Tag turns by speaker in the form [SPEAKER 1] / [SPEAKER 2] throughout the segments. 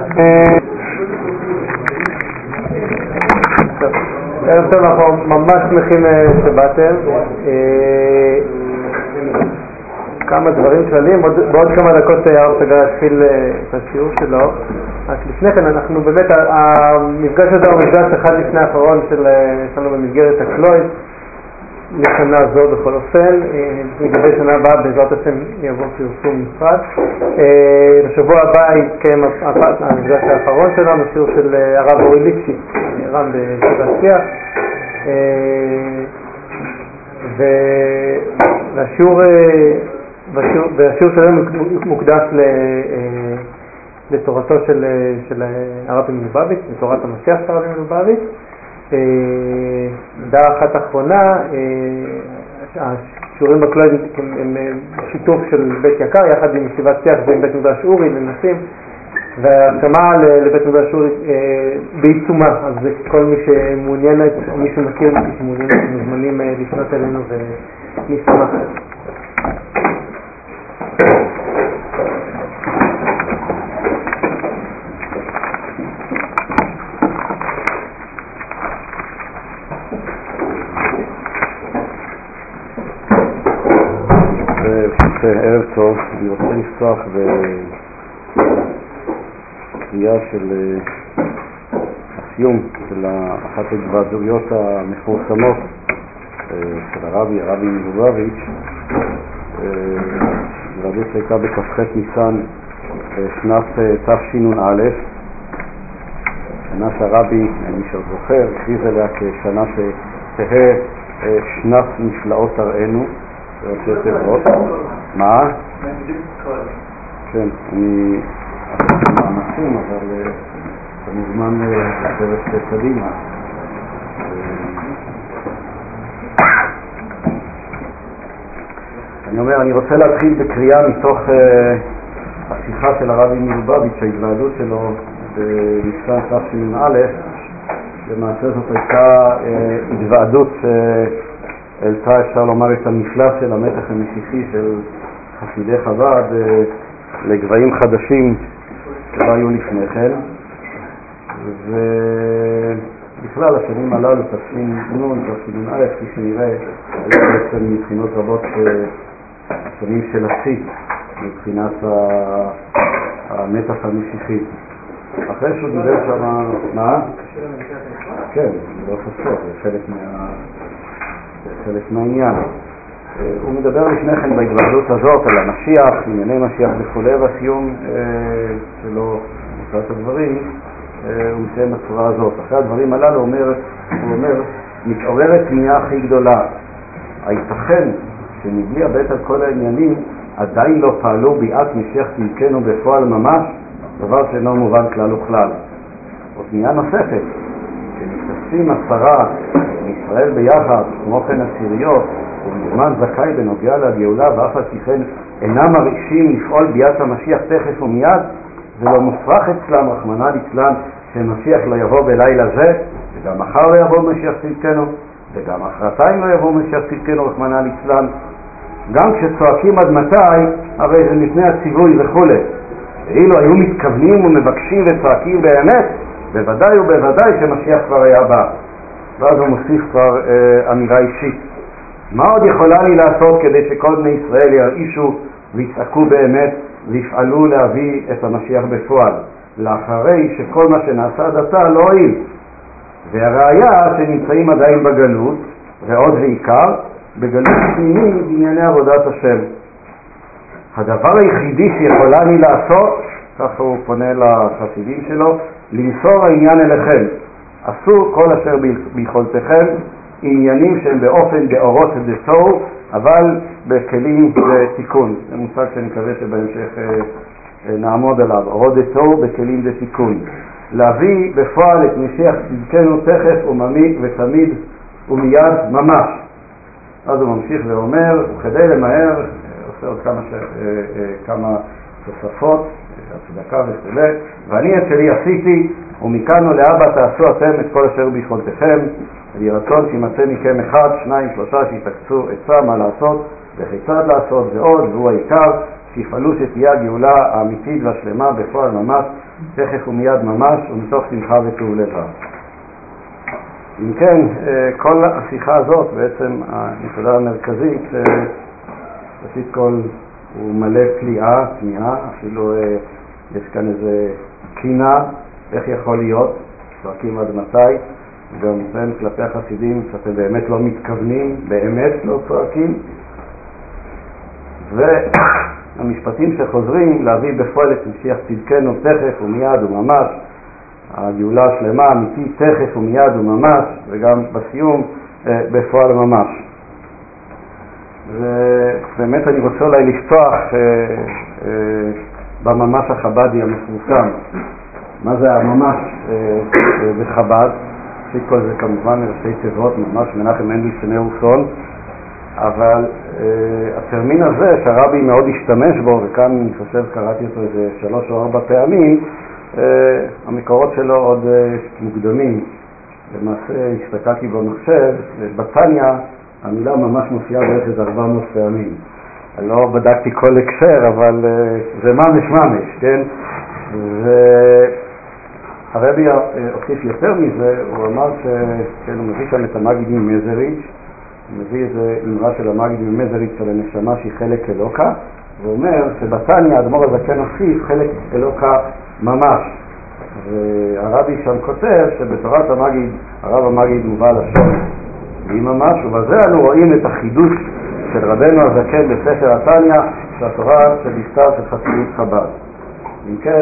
[SPEAKER 1] ערב טוב, אנחנו ממש שמחים שבאתם. כמה דברים כלליים, בעוד כמה דקות הרב סגל יתחיל את השיעור שלו. רק לפני כן, אנחנו באמת, המפגש הזה הוא מפגש אחד לפני האחרון שלנו במסגרת הקלויד לשנה זו בכל אופן. לגבי שנה הבאה בעזרת השם יבוא פרסום נפרד. בשבוע הבא יתקיים המפגש האחרון שלנו, שיעור של הרב אורי ליפשיץ, רם בישיבת שיח, והשיעור שלנו מוקדש לתורתו של הרבי מלובביץ', לתורת המשיח של הרבי מלובביץ'. דעה אחת אחרונה, השיעורים בקלויד הם שיתוף של בית יקר יחד עם ישיבת שיח ועם בית מקדש אורי לנשים, וההרשמה לבית מקדש אורי בעיצומה, אז כל מי שמעוניינת או מי שמכיר מי שמעוניינת מוזמנים לפנות אלינו ונשמח.
[SPEAKER 2] ערב טוב, אני רוצה לפתוח בקריאה של הסיום של אחת ההתוועדויות המפורסמות של הרבי מלובביץ'. ההתוועדות שהייתה בכ"ח ניסן שנת תשנ"א, שנה שהרבי, מי שזוכר, הכריז עליה כשנה שתהא שנת נפלאות תראינו. מה? כן, אני עשיתי מאמצים, אבל אתה מוזמן לשבת קדימה. אני רוצה להתחיל בקריאה מתוך השיחה של הרבי מלובביץ', ההתוועדות שלו בניסן תשנ"א. למעשה זאת הייתה התוועדות העלתה, אפשר לומר, את המפלס של המתח המשיחי של חסידי חב"ד לגבהים חדשים שלא היו לפני כן. ובכלל השנים הללו, תשנ"א, כפי שנראה, היו בעצם מבחינות רבות שנים של השיא מבחינת המתח המשיחי. אחרי שהוא דיבר שם, מה? כן, לא חסר, זה חלק מהעניין. הוא מדבר לפני כן בהתוועדות הזאת על המשיח, ענייני משיח וכו', והסיום שלו, מוצאת הדברים, הוא מסיים בצורה הזאת. אחרי הדברים הללו הוא אומר, מתעוררת תמיהה הכי גדולה. הייתכן שמבלי הבט על כל העניינים עדיין לא פעלו ביאת משיח צדקנו בפועל ממש, דבר שאינו מובן כלל וכלל. או תמיהה נוספת, שמתעסקים 10 מישראל ביחד, כמו כן עשיריות, ובזמן זכאי בנוגע לגאולה, ואף על פי כן אינם מרגישים לפעול ביאת המשיח תכף ומיד, ולא מופרך אצלם, רחמנא ליצלן, שמשיח לא יבוא בלילה זה, וגם מחר לא יבוא משיח צדקנו, וגם אחרתיים לא יבוא משיח צדקנו, רחמנא ליצלן. גם כשצועקים עד מתי, הרי זה לפני הציווי וכו'. ואילו היו מתכוונים ומבקשים וצועקים באמת, בוודאי ובוודאי שמשיח כבר היה בא. ואז הוא מוסיף כבר אמירה אישית. מה עוד יכולה לי לעשות כדי שכל בני ישראל ירעישו ויצעקו באמת ויפעלו להביא את המשיח בפועל, לאחרי שכל מה שנעשה עד עתה לא הועיל. והראיה שנמצאים עדיין בגלות, ועוד ועיקר, בגלות פנימי בענייני עבודת השם. הדבר היחידי שיכולה לי לעשות, ככה הוא פונה לחסידים שלו, למסור העניין אליכם. עשו כל אשר ביכולתכם, עניינים שהם באופן דאורות דתו, אבל בכלים דתיקון. זה מושג שאני מקווה שבהמשך נעמוד עליו. אורות דתו בכלים דתיקון. להביא בפועל את משיח צדקנו תכף ותמיד ומיד ממש. אז הוא ממשיך ואומר, כדי למהר, עושה עוד כמה תוספות, הצדקה וכו', ואני את שלי עשיתי, ומכאן ולהבא תעשו אתם את כל אשר ביכולתכם, ויהי רצון שימצא מכם 1, 2, 3 שיתקצו עצה מה לעשות וכיצד לעשות ועוד, והוא העיקר, שיפעלו שתהיה הגאולה האמיתית והשלמה בפועל ממש, תכף ומיד ממש, ומתוך שמחה וטוב לבב. אם כן, כל השיחה הזאת, בעצם הנקודה המרכזית, ראשית כל הוא מלא פליאה, תמיהה, אפילו יש כאן איזה קינה, איך יכול להיות, צועקים עד מתי, גם בין כלפי החסידים שאתם באמת לא מתכוונים, באמת לא צועקים, והמשפטים שחוזרים להביא בפועל את משיח צדקנו תכף ומיד וממש, הגאולה השלמה האמיתית תכף ומיד וממש, וגם בסיום בפועל ממש. ובאמת אני רוצה אולי לפתוח בממש החבדי המפורסם. מה זה הממש בחב"ד? שכל זה כמובן ראשי תיבות, ממש מנחם מנדל שני רוסון, אבל הטרמין הזה שהרבי מאוד השתמש בו, וכאן אני חושב קראתי אותו איזה 3 או 4 פעמים, המקורות שלו עוד מוקדמים. למעשה הסתכלתי במחשב, בתניה המילה ממש מופיעה בערך איזה 400 פעמים. אני לא בדקתי כל הקשר, אבל זה ממש, כן? והרבי הוסיף יותר מזה, הוא אמר שהוא מביא שם את המגיד ממזריץ', הוא מביא איזה אמרה של המגיד ממזריץ' של הנשמה שהיא חלק אלוקה, ואומר שבתניה האדמו"ר הזקן הוסיף חלק אלוקה ממש. והרבי שם כותב שבתורת המגיד, הרב המגיד מובא לשון והיא ממש, ובזה אנו רואים את החידוש של רבנו הזקן בספר התניה, של התורה שבכתב של חסידות חב"ד. אם כן,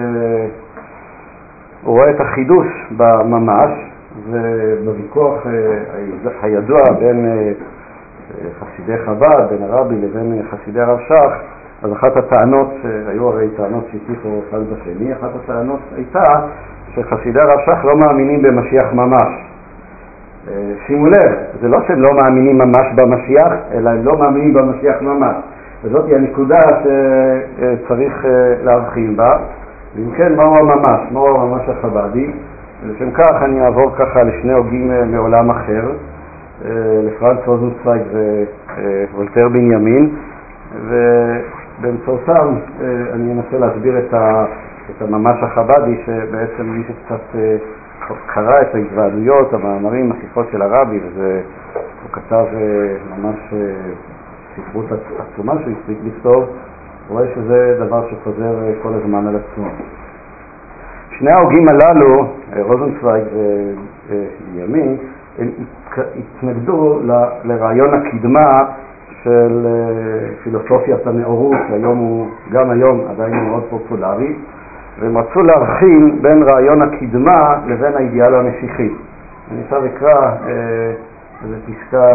[SPEAKER 2] הוא רואה את החידוש בממש, ובוויכוח הידוע בין חסידי חב"ד, בין הרבי לבין חסידי הרב שך, אז אחת הטענות, היו הרי טענות שהטיחו אחד בשני, אחת הטענות הייתה שחסידי הרב שך לא מאמינים במשיח ממש. שימו לב, זה לא שהם לא מאמינים ממש במשיח, אלא הם לא מאמינים במשיח ממש. וזאת היא הנקודה שצריך להבחין בה. ואם כן, מהו הממש? מהו הממש החבדי? ולשם כך אני אעבור ככה לשני הוגים מעולם אחר, לפרנץ רוזנצוויג ווולטר בנימין, ובאמצעותם אני אנסה להסביר את הממש החבדי, שבעצם מי שקצת קרא את ההתוועדויות, המאמרים, השיחות של הרבי, הוא כתב ממש ספרות עצומה שהוא הספיק לכתוב, רואה שזה דבר שחוזר כל הזמן על עצמו. שני ההוגים הללו, רוזנצוויג ובנימין, הם התנגדו לרעיון הקדמה של פילוסופיית הנאורות, גם היום עדיין מאוד פופולרי, והם רצו להבחין בין רעיון הקדמה לבין האידיאל המשיחי. אני עכשיו אקרא איזו פסקה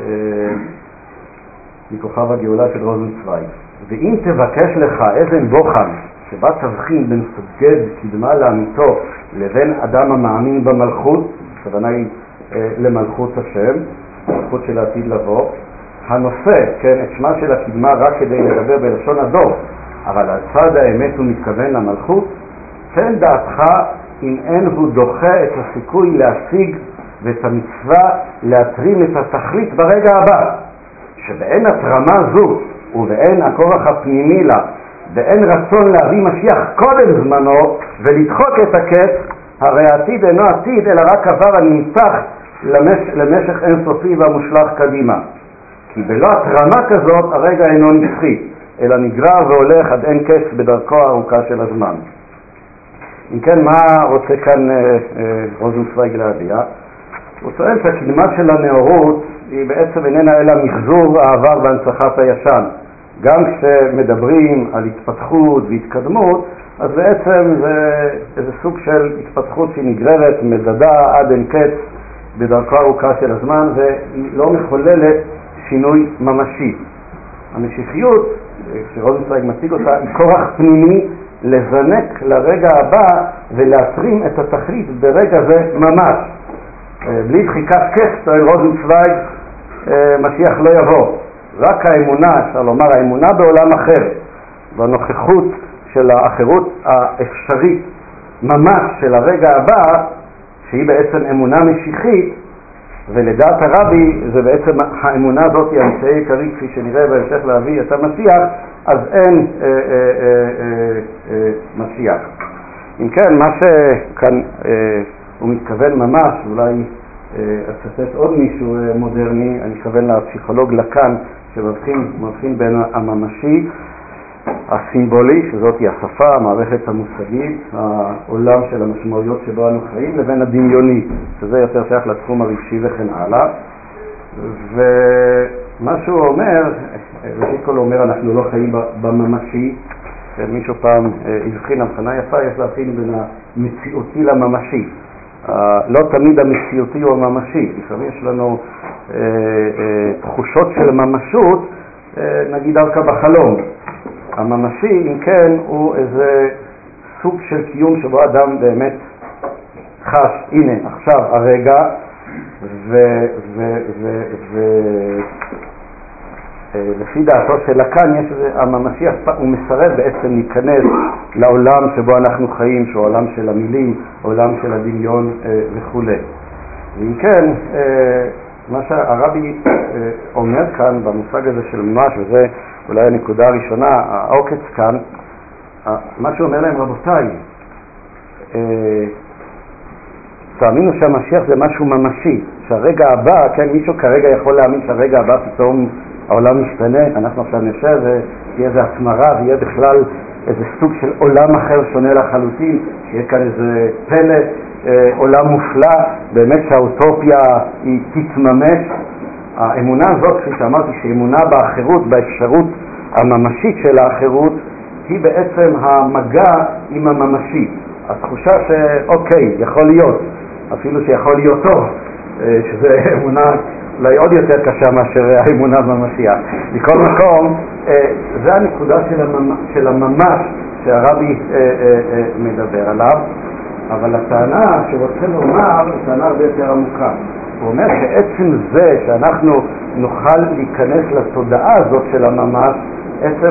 [SPEAKER 2] מכוכב הגאולה של רוזנצוויג. ואם תבקש לך אבן בוחן שבה תבחין בין סוגד קדמה לאמיתו לבין אדם המאמין במלכות, הכוונה היא למלכות השם, מלכות של העתיד לבוא, הנושא, כן, את שמה של הקדמה רק כדי לדבר בלשון הדור, אבל על צד האמת הוא מתכוון למלכות, תן דעתך אם אין הוא דוחה את הסיכוי להשיג ואת המצווה להתרים את התכלית ברגע הבא, שבאין התרמה זו ובאין הכורח הפנימי לה, באין רצון להביא משיח קודם זמנו ולדחוק את הקץ, הרי העתיד אינו עתיד אלא רק עבר הנמתח למשך אינסופי והמושלח קדימה. כי בלא התרמה כזאת הרגע אינו נצחי, אלא נגרר והולך עד אין קץ בדרכו הארוכה של הזמן. אם כן, מה רוצה כאן רוזנצוויג להביע? הוא טוען שהקדמה של הנאורות היא בעצם איננה אלא מחזור העבר והנצחת הישן. גם כשמדברים על התפתחות והתקדמות, אז בעצם זה איזה סוג של התפתחות שהיא נגררת מדדה עד אין קץ בדרכו הארוכה של הזמן, והיא לא מחוללת שינוי ממשי. המשיחיות, כשרוזנצוויג מציג אותה, היא כורח פנימי לזנק לרגע הבא ולהתרים את התכלית ברגע זה ממש. בלי דחיקת קץ, טוען רוזנצוויג, משיח לא יבוא. רק האמונה, אפשר לומר, האמונה בעולם אחר, והנוכחות של האחרות האפשרית ממש של הרגע הבא, שהיא בעצם אמונה משיחית, ולדעת הרבי זה בעצם האמונה הזאת היא האמצעי העיקרי, כפי שנראה בהמשך להביא את המשיח, אז אין משיח. אם כן, מה שכאן הוא מתכוון ממש, אולי אצטט עוד מישהו מודרני, אני מתכוון לפסיכולוג לקאן, שמבחין בין הממשי, הסימבולי, שזאת היא השפה, המערכת המושגית, העולם של המשמעויות שבו אנו חיים, לבין הדמיוני, שזה יותר שייך לתחום הרגשי וכן הלאה. ומה שהוא אומר, ראשית כל הוא אומר, אנחנו לא חיים בממשי. מישהו פעם הבחין, הבחנה יפה, יש להבחין בין המציאותי לממשי. לא תמיד המציאותי הוא הממשי, לפעמים יש לנו תחושות של ממשות, נגיד דווקא בחלום. הממשי, אם כן, הוא איזה סוג של קיום שבו אדם באמת חש, הנה, עכשיו הרגע, לפי דעתו של לקאן, הממשי הוא מסרב בעצם להיכנס לעולם שבו אנחנו חיים, שהוא העולם של המילים, העולם של הדמיון וכו'. ואם כן, מה שהרבי אומר כאן במושג הזה של ממש, וזה אולי הנקודה הראשונה, העוקץ כאן, מה שהוא אומר להם, רבותיי, תאמינו שהמשיח זה משהו ממשי, שהרגע הבא, כן, מישהו כרגע יכול להאמין שהרגע הבא פתאום העולם משתנה, אנחנו עכשיו נשב ויהיה איזה הצמרה ויהיה בכלל איזה סוג של עולם אחר שונה לחלוטין, שיהיה כאן איזה פלא, עולם מופלא, באמת שהאוטופיה היא תתממש. האמונה הזאת, כפי שאמרתי, שאמונה באחרות, באפשרות הממשית של האחרות, היא בעצם המגע עם הממשי. התחושה שאוקיי, יכול להיות, אפילו שיכול להיות טוב, שזה אמונה אולי עוד יותר קשה מאשר האמונה במשיח. מכל מקום, זה הנקודה של הממש שהרבי מדבר עליו, אבל הטענה שרוצה לומר היא טענה הרבה יותר עמוקה. הוא אומר שעצם זה שאנחנו נוכל להיכנס לתודעה הזאת של הממש, עצם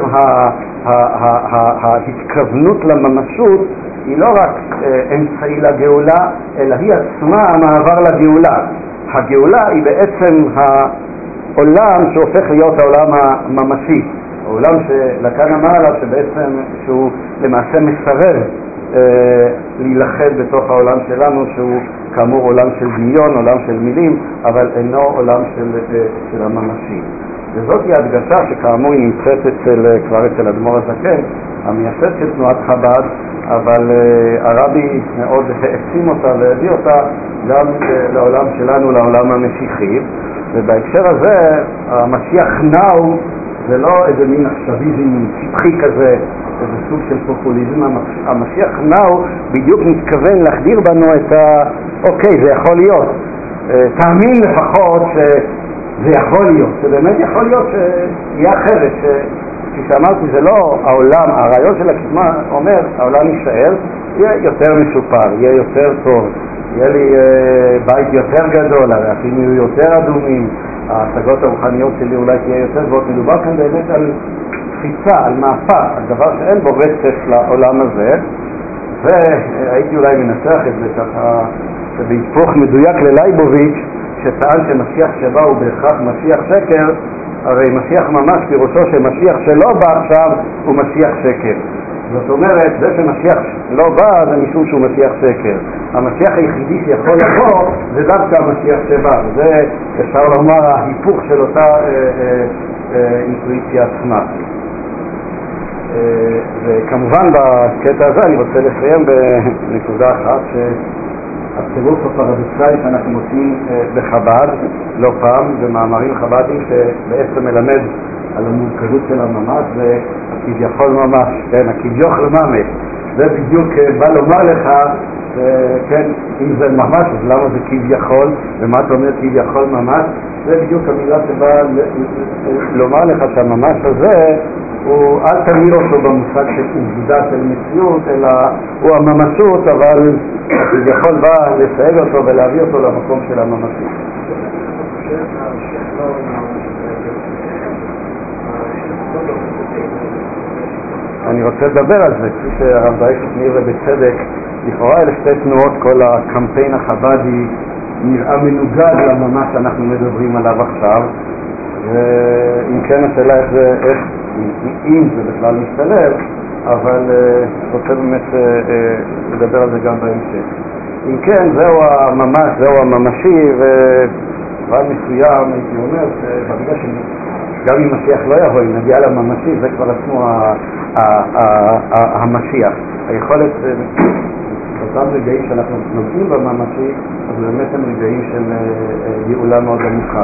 [SPEAKER 2] ההתכוונות לממשות, היא לא רק אמצעי לגאולה, אלא היא עצמה המעבר לגאולה. הגאולה היא בעצם העולם שהופך להיות העולם הממשי, העולם שלקאן אמר עליו שבעצם שהוא למעשה מסרב להילחד בתוך העולם שלנו, שהוא כאמור עולם של דמיון, עולם של מילים, אבל אינו עולם של הממשי. וזאת היא הדגשה שכאמור היא נמצאת כבר אצל אדמו"ר הזקן, המייסד של תנועת חב"ד, אבל הרבי מאוד העצים אותה והביא אותה גם לעולם שלנו, לעולם המשיחי. ובהקשר הזה המשיח נאו זה לא איזה מין עכשוויזם שטחי כזה, איזה סוג של פופוליזם. המשיח נאו בדיוק מתכוון להחדיר בנו את אוקיי, זה יכול להיות, תאמין לפחות שזה יכול להיות, שבאמת יכול להיות שיהיה אחרת, כפי שאמרתי, זה לא העולם, הרעיון של הקדמה אומר, העולם יישאר, יהיה יותר משופר, יהיה יותר טוב, יהיה לי בית יותר גדול, הרעפים יהיו יותר אדומים, ההשגות הרוחניות שלי אולי תהיה יותר גדולות. מדובר כאן באמת על קפיצה, על מהפך, על דבר שאין בו רצף לעולם הזה, והייתי אולי מנסח את זה ככה, שבהתפוך מדויק ללייבוביץ' שטען שמשיח שבא הוא בהכרח משיח שקר, הרי משיח ממש פירושו שמשיח שלא בא עכשיו הוא משיח שקר. זאת אומרת, זה שמשיח לא בא זה משום שהוא משיח שקר. המשיח היחידי שיכול לבוא זה דווקא המשיח שבא, וזה אפשר לומר ההיפוך של אותה אינטואיציה עצמה. וכמובן בקטע הזה אני רוצה לסיים בנקודה אחת, הצירוף הפרדוקסלי שאנחנו מוצאים בחב"ד לא פעם במאמרים חב"דים שבעצם מלמד על המורכבות של הממש וכביכול ממש, כן, הכביכול ממש, זה בדיוק בא לומר לך כן, אם זה ממש אז למה זה כביכול, ומה אתה אומר כביכול ממש, זה בדיוק המילה שבאה לומר לך שהממש הזה הוא, אל תמיר אותו במושג של עובדה של מציאות, אלא הוא הממשות, אבל כביכול בא לסייג אותו ולהביא אותו למקום של הממשות. אני רוצה לדבר על זה, כפי שהרב דייסט נראה בצדק, לכאורה אלה שתי תנועות, כל הקמפיין החב"די נראה מנוגד לממש שאנחנו מדברים עליו עכשיו, ואם כן השאלה איך אם זה בכלל משתלב, אבל רוצה באמת לדבר על זה גם בהמשך. אם כן, זהו הממש, זהו הממשי, ורעד מסוים הייתי אומר שברגע שגם אם משיח לא יבוא, אם נגיע לממשי, זה כבר עצמו המשיח. היכולת, אותם רגעים שאנחנו נוגעים בממשי, אז באמת הם רגעים של גאולה מאוד עמוקה.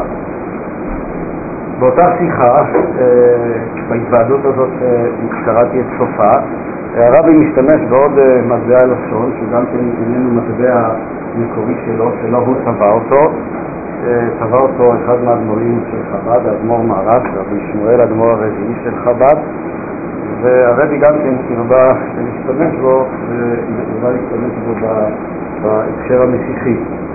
[SPEAKER 2] באותה שיחה, בהתוועדות הזאת שקראתי את סופה, הרבי משתמש בעוד מטבע לשון, שגם כן איננו מטבע מקורי שלו הוא טבע אותו. טבע אותו אחד מהאדמו"רים של חב"ד, האדמו"ר מהר"ש, רבי שמואל, האדמו"ר הרביעי של חב"ד, והרבי גם כן הרבה להשתמש בו, והרבה להשתמש בו בהקשר המשיחי.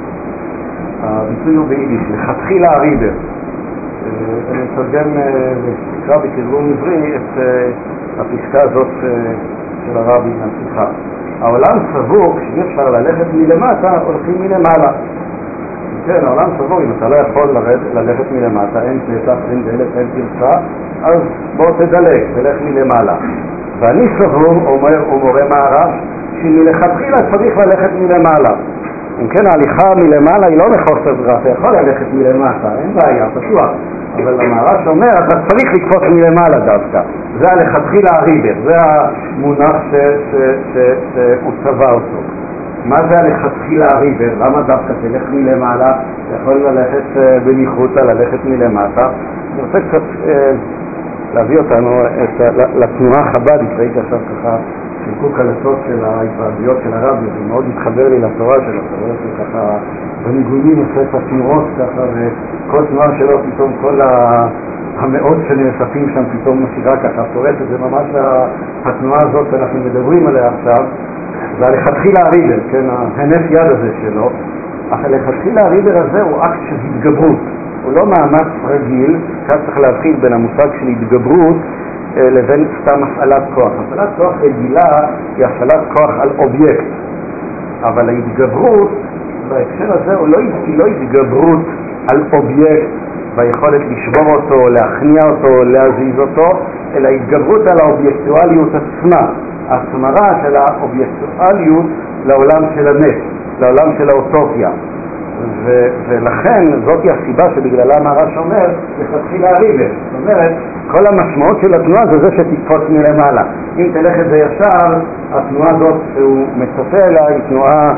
[SPEAKER 2] הביטוי הוא ביידיש, לכתחילה הריבר. אני מתרגם ותקרא בתרגום עברי את הפסקה הזאת של הרבי מהשיחה. העולם סבור, כשאי אפשר ללכת מלמטה, הולכים מלמעלה. כן, העולם סבור, אם אתה לא יכול ללכת מלמטה, אין פתח, אין דלת, אין פרצה, אז בוא תדלק, תלך מלמעלה. ואני סבור, אומר מורה מהר"ש, שמלכתחילה צריך ללכת מלמעלה. אם כן, ההליכה מלמעלה היא לא מחוסר ברירה, אתה יכול ללכת מלמטה, אין בעיה, פתוח. אבל המהר"ש אומר, אתה צריך לקפוץ מלמעלה דווקא. זה הלכתחילה הריבר, זה המונח שהוא צבע אותו. מה זה הלכתחילה הריבר? למה דווקא תלך מלמעלה? אתה יכול ללכת בניחותא, ללכת מלמטה. אני רוצה קצת להביא אותנו לתנועה החב"דית, ראיתי עכשיו ככה חילקו קלטות של ההתוועדויות של הרבי, זה מאוד מתחבר לי לתורה שלו, אתה רואה שככה בניגונים עושה את התנועות ככה, וכל תנועה שלו פתאום כל המאות שנאספים שם פתאום משירה ככה פורטת, זה ממש התנועה הזאת שאנחנו מדברים עליה עכשיו, זה הלכתחילה הריבר, כן, ההנף יד הזה שלו, אך הלכתחילה הריבר הזה הוא אקט של התגברות, הוא לא מאמץ רגיל, כאן צריך להבחין בין המושג של התגברות לבין סתם הפעלת כוח. הפעלת כוח רגילה היא הפעלת כוח על אובייקט, אבל ההתגברות בהקשר הזה היא לא התגברות על אובייקט ביכולת לשבור אותו, להכניע אותו, להזיז אותו, אלא התגברות על האובייקטואליות עצמה, ההצמרה של האובייקטואליות לעולם של הנס, לעולם של האוטופיה. ולכן זאת היא הסיבה שבגללה מהר"ש אומר לכתחילה הריבר. זאת אומרת, כל המשמעות של התנועה זה שתקפוץ מלמעלה. אם תלך את זה ישר, התנועה הזאת שהוא מצפה לה היא תנועה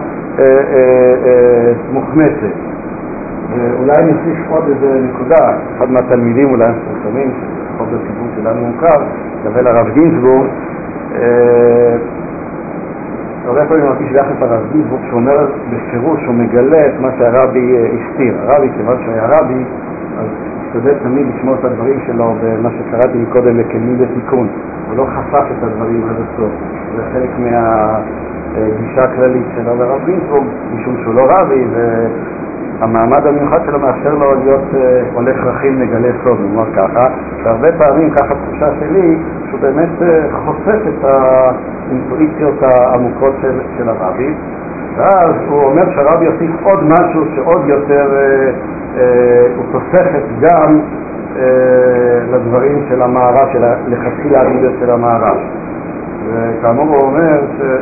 [SPEAKER 2] מוחמצת. ואולי נוסיף עוד איזה נקודה, אחד מהתלמידים אולי מפורסמים, שחוב בציבור שלנו מוכר, דבר לרב גינזבורג, הרבה פעמים מרגיש ביחס הרב גינזבורג שאומר בפירוש, הוא מגלה את מה שהרבי הסתיר. הרבי, כיוון שהיה רבי, אז השתדל תמיד לשמור את הדברים שלו במה שקראתי מקודם לכלים בתיקון. הוא לא חשף את הדברים עד הסוף. זה חלק מהגישה הכללית של הרב גינזבורג, משום שהוא לא רבי, והמעמד המיוחד שלו מאפשר לו להיות הולך רכיל מגלה סוד, נאמר ככה. והרבה פעמים, ככה תחושה שלי, שהוא באמת חושף את האינטואיציות העמוקות של הרבי. ואז הוא אומר שהרבי יוסיף עוד משהו שעוד יותר הוא תוספת גם לדברים של המהר"ש, לכתחילה הריבר של המהר"ש. וכאמור הוא אומר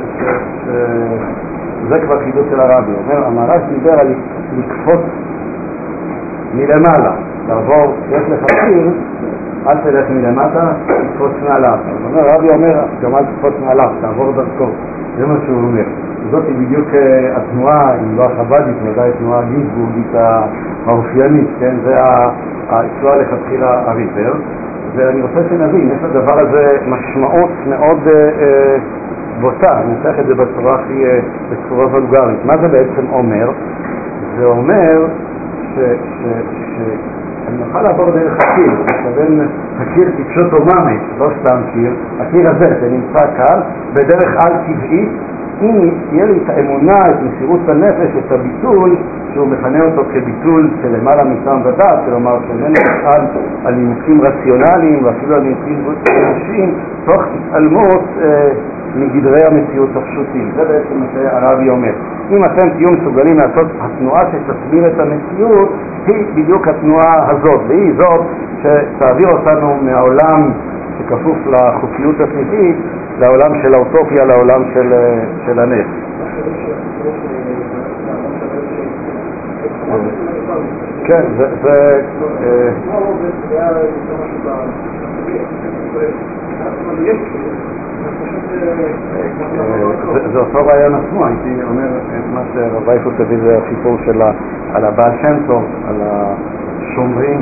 [SPEAKER 2] שזה כבר חידוש של הרבי. הוא אומר, המהר"ש דיבר על לקפוץ מלמעלה, לעבור, יש לכתחיל, אל תלך מלמטה, תקפוץ מעליו. זאת אומרת, הרבי אומר, גם אל תקפוץ מעליו, תעבור דרכו. זה מה שהוא אומר. זאת היא בדיוק התנועה, אם לא החב"דית, ודאי תנועה גינזבורגית האופיינית, כן? זה התנועה לכתחילה הריבר. ואני רוצה שנבין, יש לדבר הזה משמעות מאוד בוטה, אני צריך את זה בצורה וולגרית. מה זה בעצם אומר? זה אומר אני נוכל לעבור דרך הקיר, מתכוון הקיר כפשוט ממש, לא סתם קיר, הקיר הזה שנמצא כאן, בדרך על טבעית, אם תהיה לי את האמונה, את מסירות הנפש, את הביטול, שהוא מכנה אותו כביטול של למעלה מטעם ודעת, כלומר שאיננו נשאל על נימוקים רציונליים ואפילו על נימוקים אנושיים, תוך התעלמות מגדרי המציאות הפשוטים. זה בעצם מה שהרבי אומר. אם אתם תהיו מסוגלים לעשות התנועה שתסביר את המציאות, היא בדיוק התנועה הזאת, והיא זאת שתעביר אותנו מהעולם שכפוף לחוקיות הטבעית לעולם של האוטופיה, לעולם של הנס. כן, זה אותו רעיון עצמו. הייתי אומר את מה שרב אייכלר הביא, זה הסיפור על הבעל שם טוב, על השומרים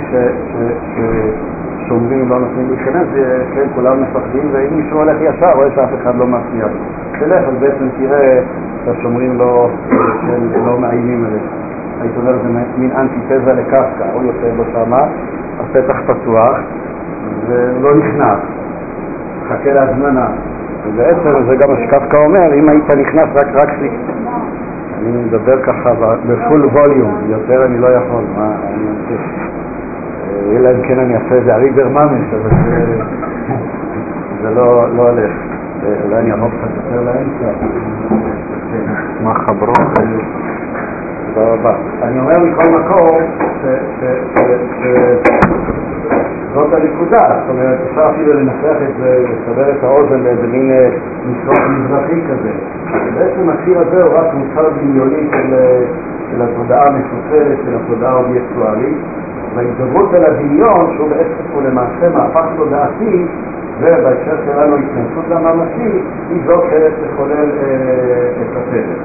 [SPEAKER 2] שומרים לא נותנים להיכנס, כן, כולם מפחדים, ואם מישהו הולך ישר רואה שאף אחד לא מפריע. תלך, אז בעצם תראה שהשומרים לא מאיימים עליך. הייתי אומר, זה מין אנטיתזה לקפקא, הוא יוצא לו שמה, הפתח פתוח ולא נכנס, חכה להזמנה. ובעצם זה גם מה שקפקא אומר, אם היית נכנס רק לי, אני מדבר ככה בפול ווליום, יותר אני לא יכול, מה אני אמשיך, אלא אם כן אני אעשה איזה אריבר ממש, אבל זה לא הולך. אולי אני אעמוד קצת יותר לאמצע. מה חברו? תודה רבה. אני אומר מכל מקום זאת הנקודה, זאת אומרת, אפשר אפילו לנסח את זה, לסבר את האוזן לאיזה מין משחק מזרחי כזה. בעצם השיר הזה הוא רק מוצר דמיוני של התודעה המפוצלת, של התודעה האובייקטואלית, וההתגברות על הדמיון, שהוא בעצם הוא למעשה מהפך תודעתי, ובהקשר שלנו התכנסות לממשי, היא זו שתחולל את הסדר.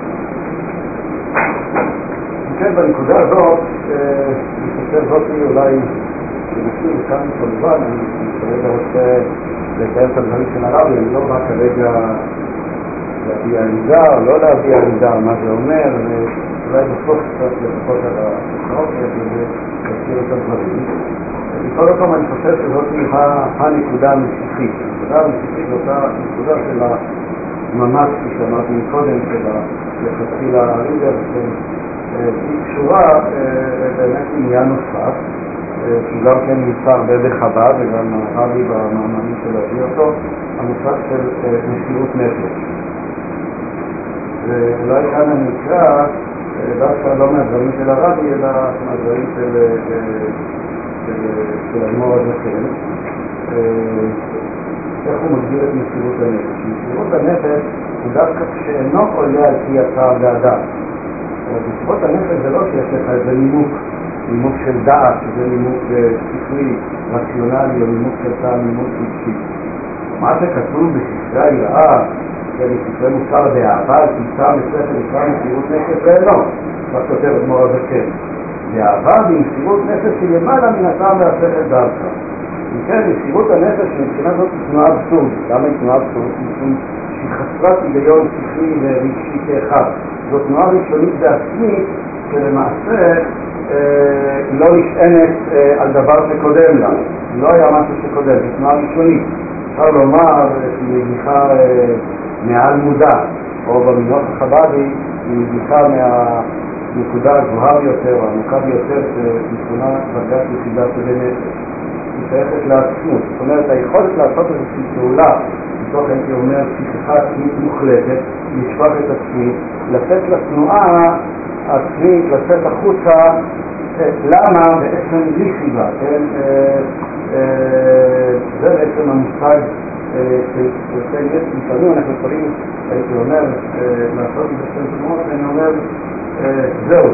[SPEAKER 2] כן, בנקודה הזאת, אני חושב זאת היא אולי שנשאיר כאן כמובן, אני כרגע רוצה לתאר את הדברים של הרבי, אני לא בא כרגע להביע עמדה או לא להביע עמדה, מה זה אומר, ואולי בסוף קצת לפחות על האופציה ולהזכיר את הדברים. בכל מקום אני חושב שזאת היא הנקודה המשיחית. הנקודה המשיחית זו אותה נקודה של הממש, כפי שאמרתי מקודם, של לכתחילה הרידר, היא קשורה באמת עניין נוסף, שהוא גם כן נמצא הרבה בחב"ד, וגם הרבי במאמרים שלו הביא אותו, המושג של מסירות נפש. ואולי כאן אני אקרא דווקא לא מהדברים של הרבי, אלא מהדברים של האדמו"ר הזקן. איך הוא מגדיר את מסירות הנפש? מסירות הנפש הוא דווקא כשאינו עולה על פי הצער והדעת. מסירות הנפש זה לא שיש לך איזה נימוק של דעת, שזה נימוק שכלי, רציונלי, או נימוק של טעם, נימוק רגשי. מה שכתוב בספרי היראה, בספרי מוסר באהבה, תמצא מסכת נקרא מסירות נפש ואינו, מה כותב אדמו"ר הזקן. באהבה במסירות נפש היא למעלה מן הטעם והשכל דווקא. וכן, מסירות הנפש מבחינה זאת היא תנועה אבסורדית. למה היא תנועה אבסורדית? משום שהיא חסרת היגיון שכלי ורגשי כאחד. זו תנועה ראשונית בעצמית שלמעשה היא לא נשענת על דבר שקודם לה. לא היה משהו שקודם, זו תנועה ראשונית. אפשר לומר שהיא מגיחה מעל מודע, או במינוח החב"די היא מגיחה מהנקודה הגבוהה ביותר, או העמוקה ביותר, שנכונה בדרך יחידה של נפש. היא שייכת לעצמות. זאת אומרת, היכולת לעשות איזושהי פעולה, מתוך הייתי אומר, פסיכה עצמית מוחלטת, לשפך את עצמי, לתת לתנועה עצמית, לצאת החוצה, למה? בעצם בלי סיבה, כן? זה בעצם המושג שכן יש לפעמים, אנחנו יכולים, הייתי אומר, לעשות את זה תנועות, ואני אומר, זהו,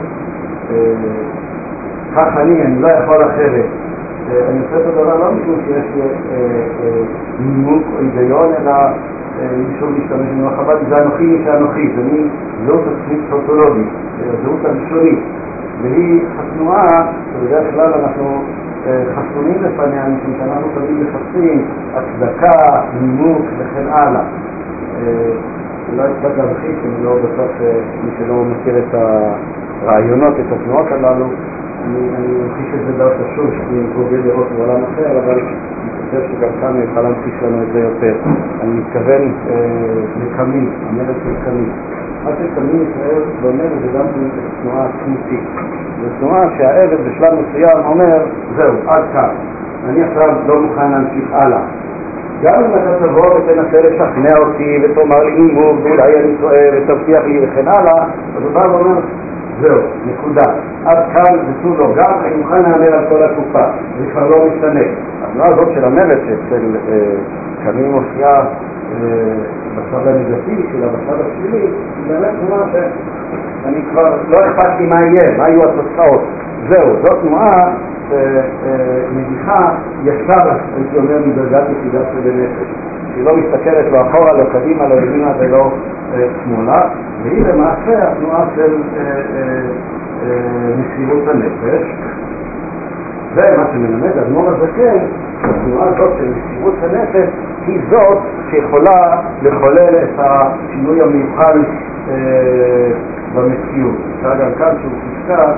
[SPEAKER 2] כך אני לא יכול אחרת. אני עושה את הדבר לא משום שיש נימוק או היגיון, אלא משום להשתמש עם החב"ד, זה אנוכי מי שאנוכי, זה מין זהות עצמית סוציולוגית, זהות הראשונית, והיא התנועה שבדרך כלל אנחנו חסונים לפניה, משום שאנחנו תמיד מחפשים הצדקה, נימוק וכן הלאה. אולי קצת להרחיב, אני לא בטוח מי שלא מכיר את הרעיונות, את התנועות הללו, אני ממחיש את זה דווקא שוב, שאני קורא לראות בעולם אחר, אבל אני חושב שגם כאן אני יכול להמחיש לנו את זה יותר. אני מתכוון לקמים, המרד של קמים. מה שקמים ישראל ואומר זה גם תנועה עצמותית. זו תנועה שהערב בשלב מסוים אומר, זהו, עד כאן. אני עכשיו לא מוכן להמשיך הלאה. גם אם אתה תבוא ותנסה לשכנע אותי ותאמר לי נימוק ואולי אני טועה ותבטיח לי וכן הלאה, אז הוא בא ואומר, זהו, נקודה. עד כאן ותו לא, גם אני מוכן להמר על כל הקופה, זה כבר לא משתנה. התנועה הזאת של המרד שאצל קמים מופיעה בצד הנגטיבי שלה, בצד השלילי, היא באמת תנועה שאני כבר לא אכפת לי מה יהיה, מה יהיו התוצאות. זהו, זו תנועה שמגיחה ישר, הייתי אומר, מדרגת יחידה שבנפש. שהיא לא מסתכלת לא אחורה, לא קדימה, לא ימינה ולא שמאלה, והיא למעשה התנועה של מסירות הנפש. ומה שמלמד אדמו"ר הזקן, התנועה הזאת של מסירות הנפש היא זאת שיכולה לחולל את השינוי המיוחד במציאות. אפשר גם כאן שהוא פסקה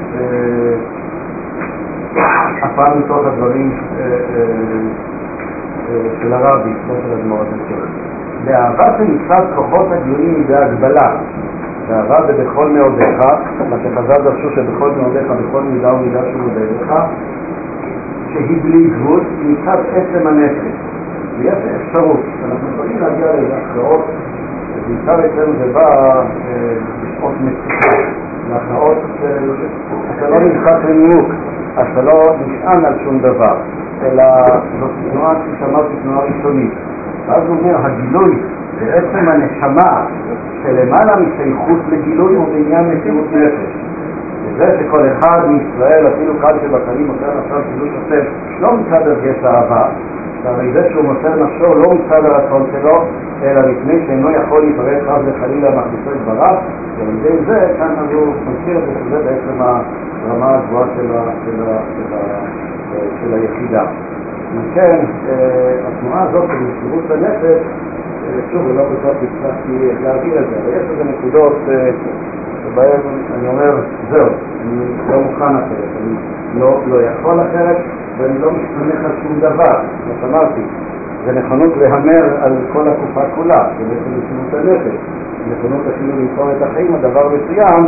[SPEAKER 2] הפעם מתוך הדברים של הרבי, לא של אדמו"ר הזקן. באהבה שמצד כוחות הגלויים בהגבלה, ואהבה בכל מאודיך, מה שחז"ל דרשו שבכל מאודיך, בכל מידה ומידה שמודד לך, שהיא בלי גבול, מצד עצם הנפש. ויש אפשרות, אנחנו יכולים להגיע להכרעות, בעיקר אצלנו זה בא בשעות מצוקה, להכרעות שאתה לא נדחק לנימוק, אתה לא נשען על שום דבר, אלא זאת תנועה, כפי שאמרתי, תנועה ראשונית. ואז הוא אומר, הגילוי בעצם הנשמה שלמעלה משייכות לגילוי הוא בעניין מסירות נפש. וזה שכל אחד מישראל, אפילו אחד שבחיים מוסר נפשו קידוש השם, לא מצד הרגש האהבה. הרי זה שהוא מוסר נפשו לא מצד הרצון שלו, אלא לפני שאינו יכול להיפרד חס וחלילה מחליפי דבריו, ולדי זה כאן הוא מכיר שזה בעצם הרמה הגבוהה של היחידה. וכן, התנועה הזאת של מסירות הנפש, שוב, לא בסוף הצלחתי להעביר את זה, אבל יש איזה נקודות שבהן אני אומר, זהו, אני לא מוכן אחרת, אני לא יכול אחרת, ואני לא מסתמך על שום דבר, כמו שאמרתי, זה נכונות להמר על כל הקופה כולה, זה בעצם מסירות הנפש, נכונות אפילו למכור את החיים, הדבר מסוים,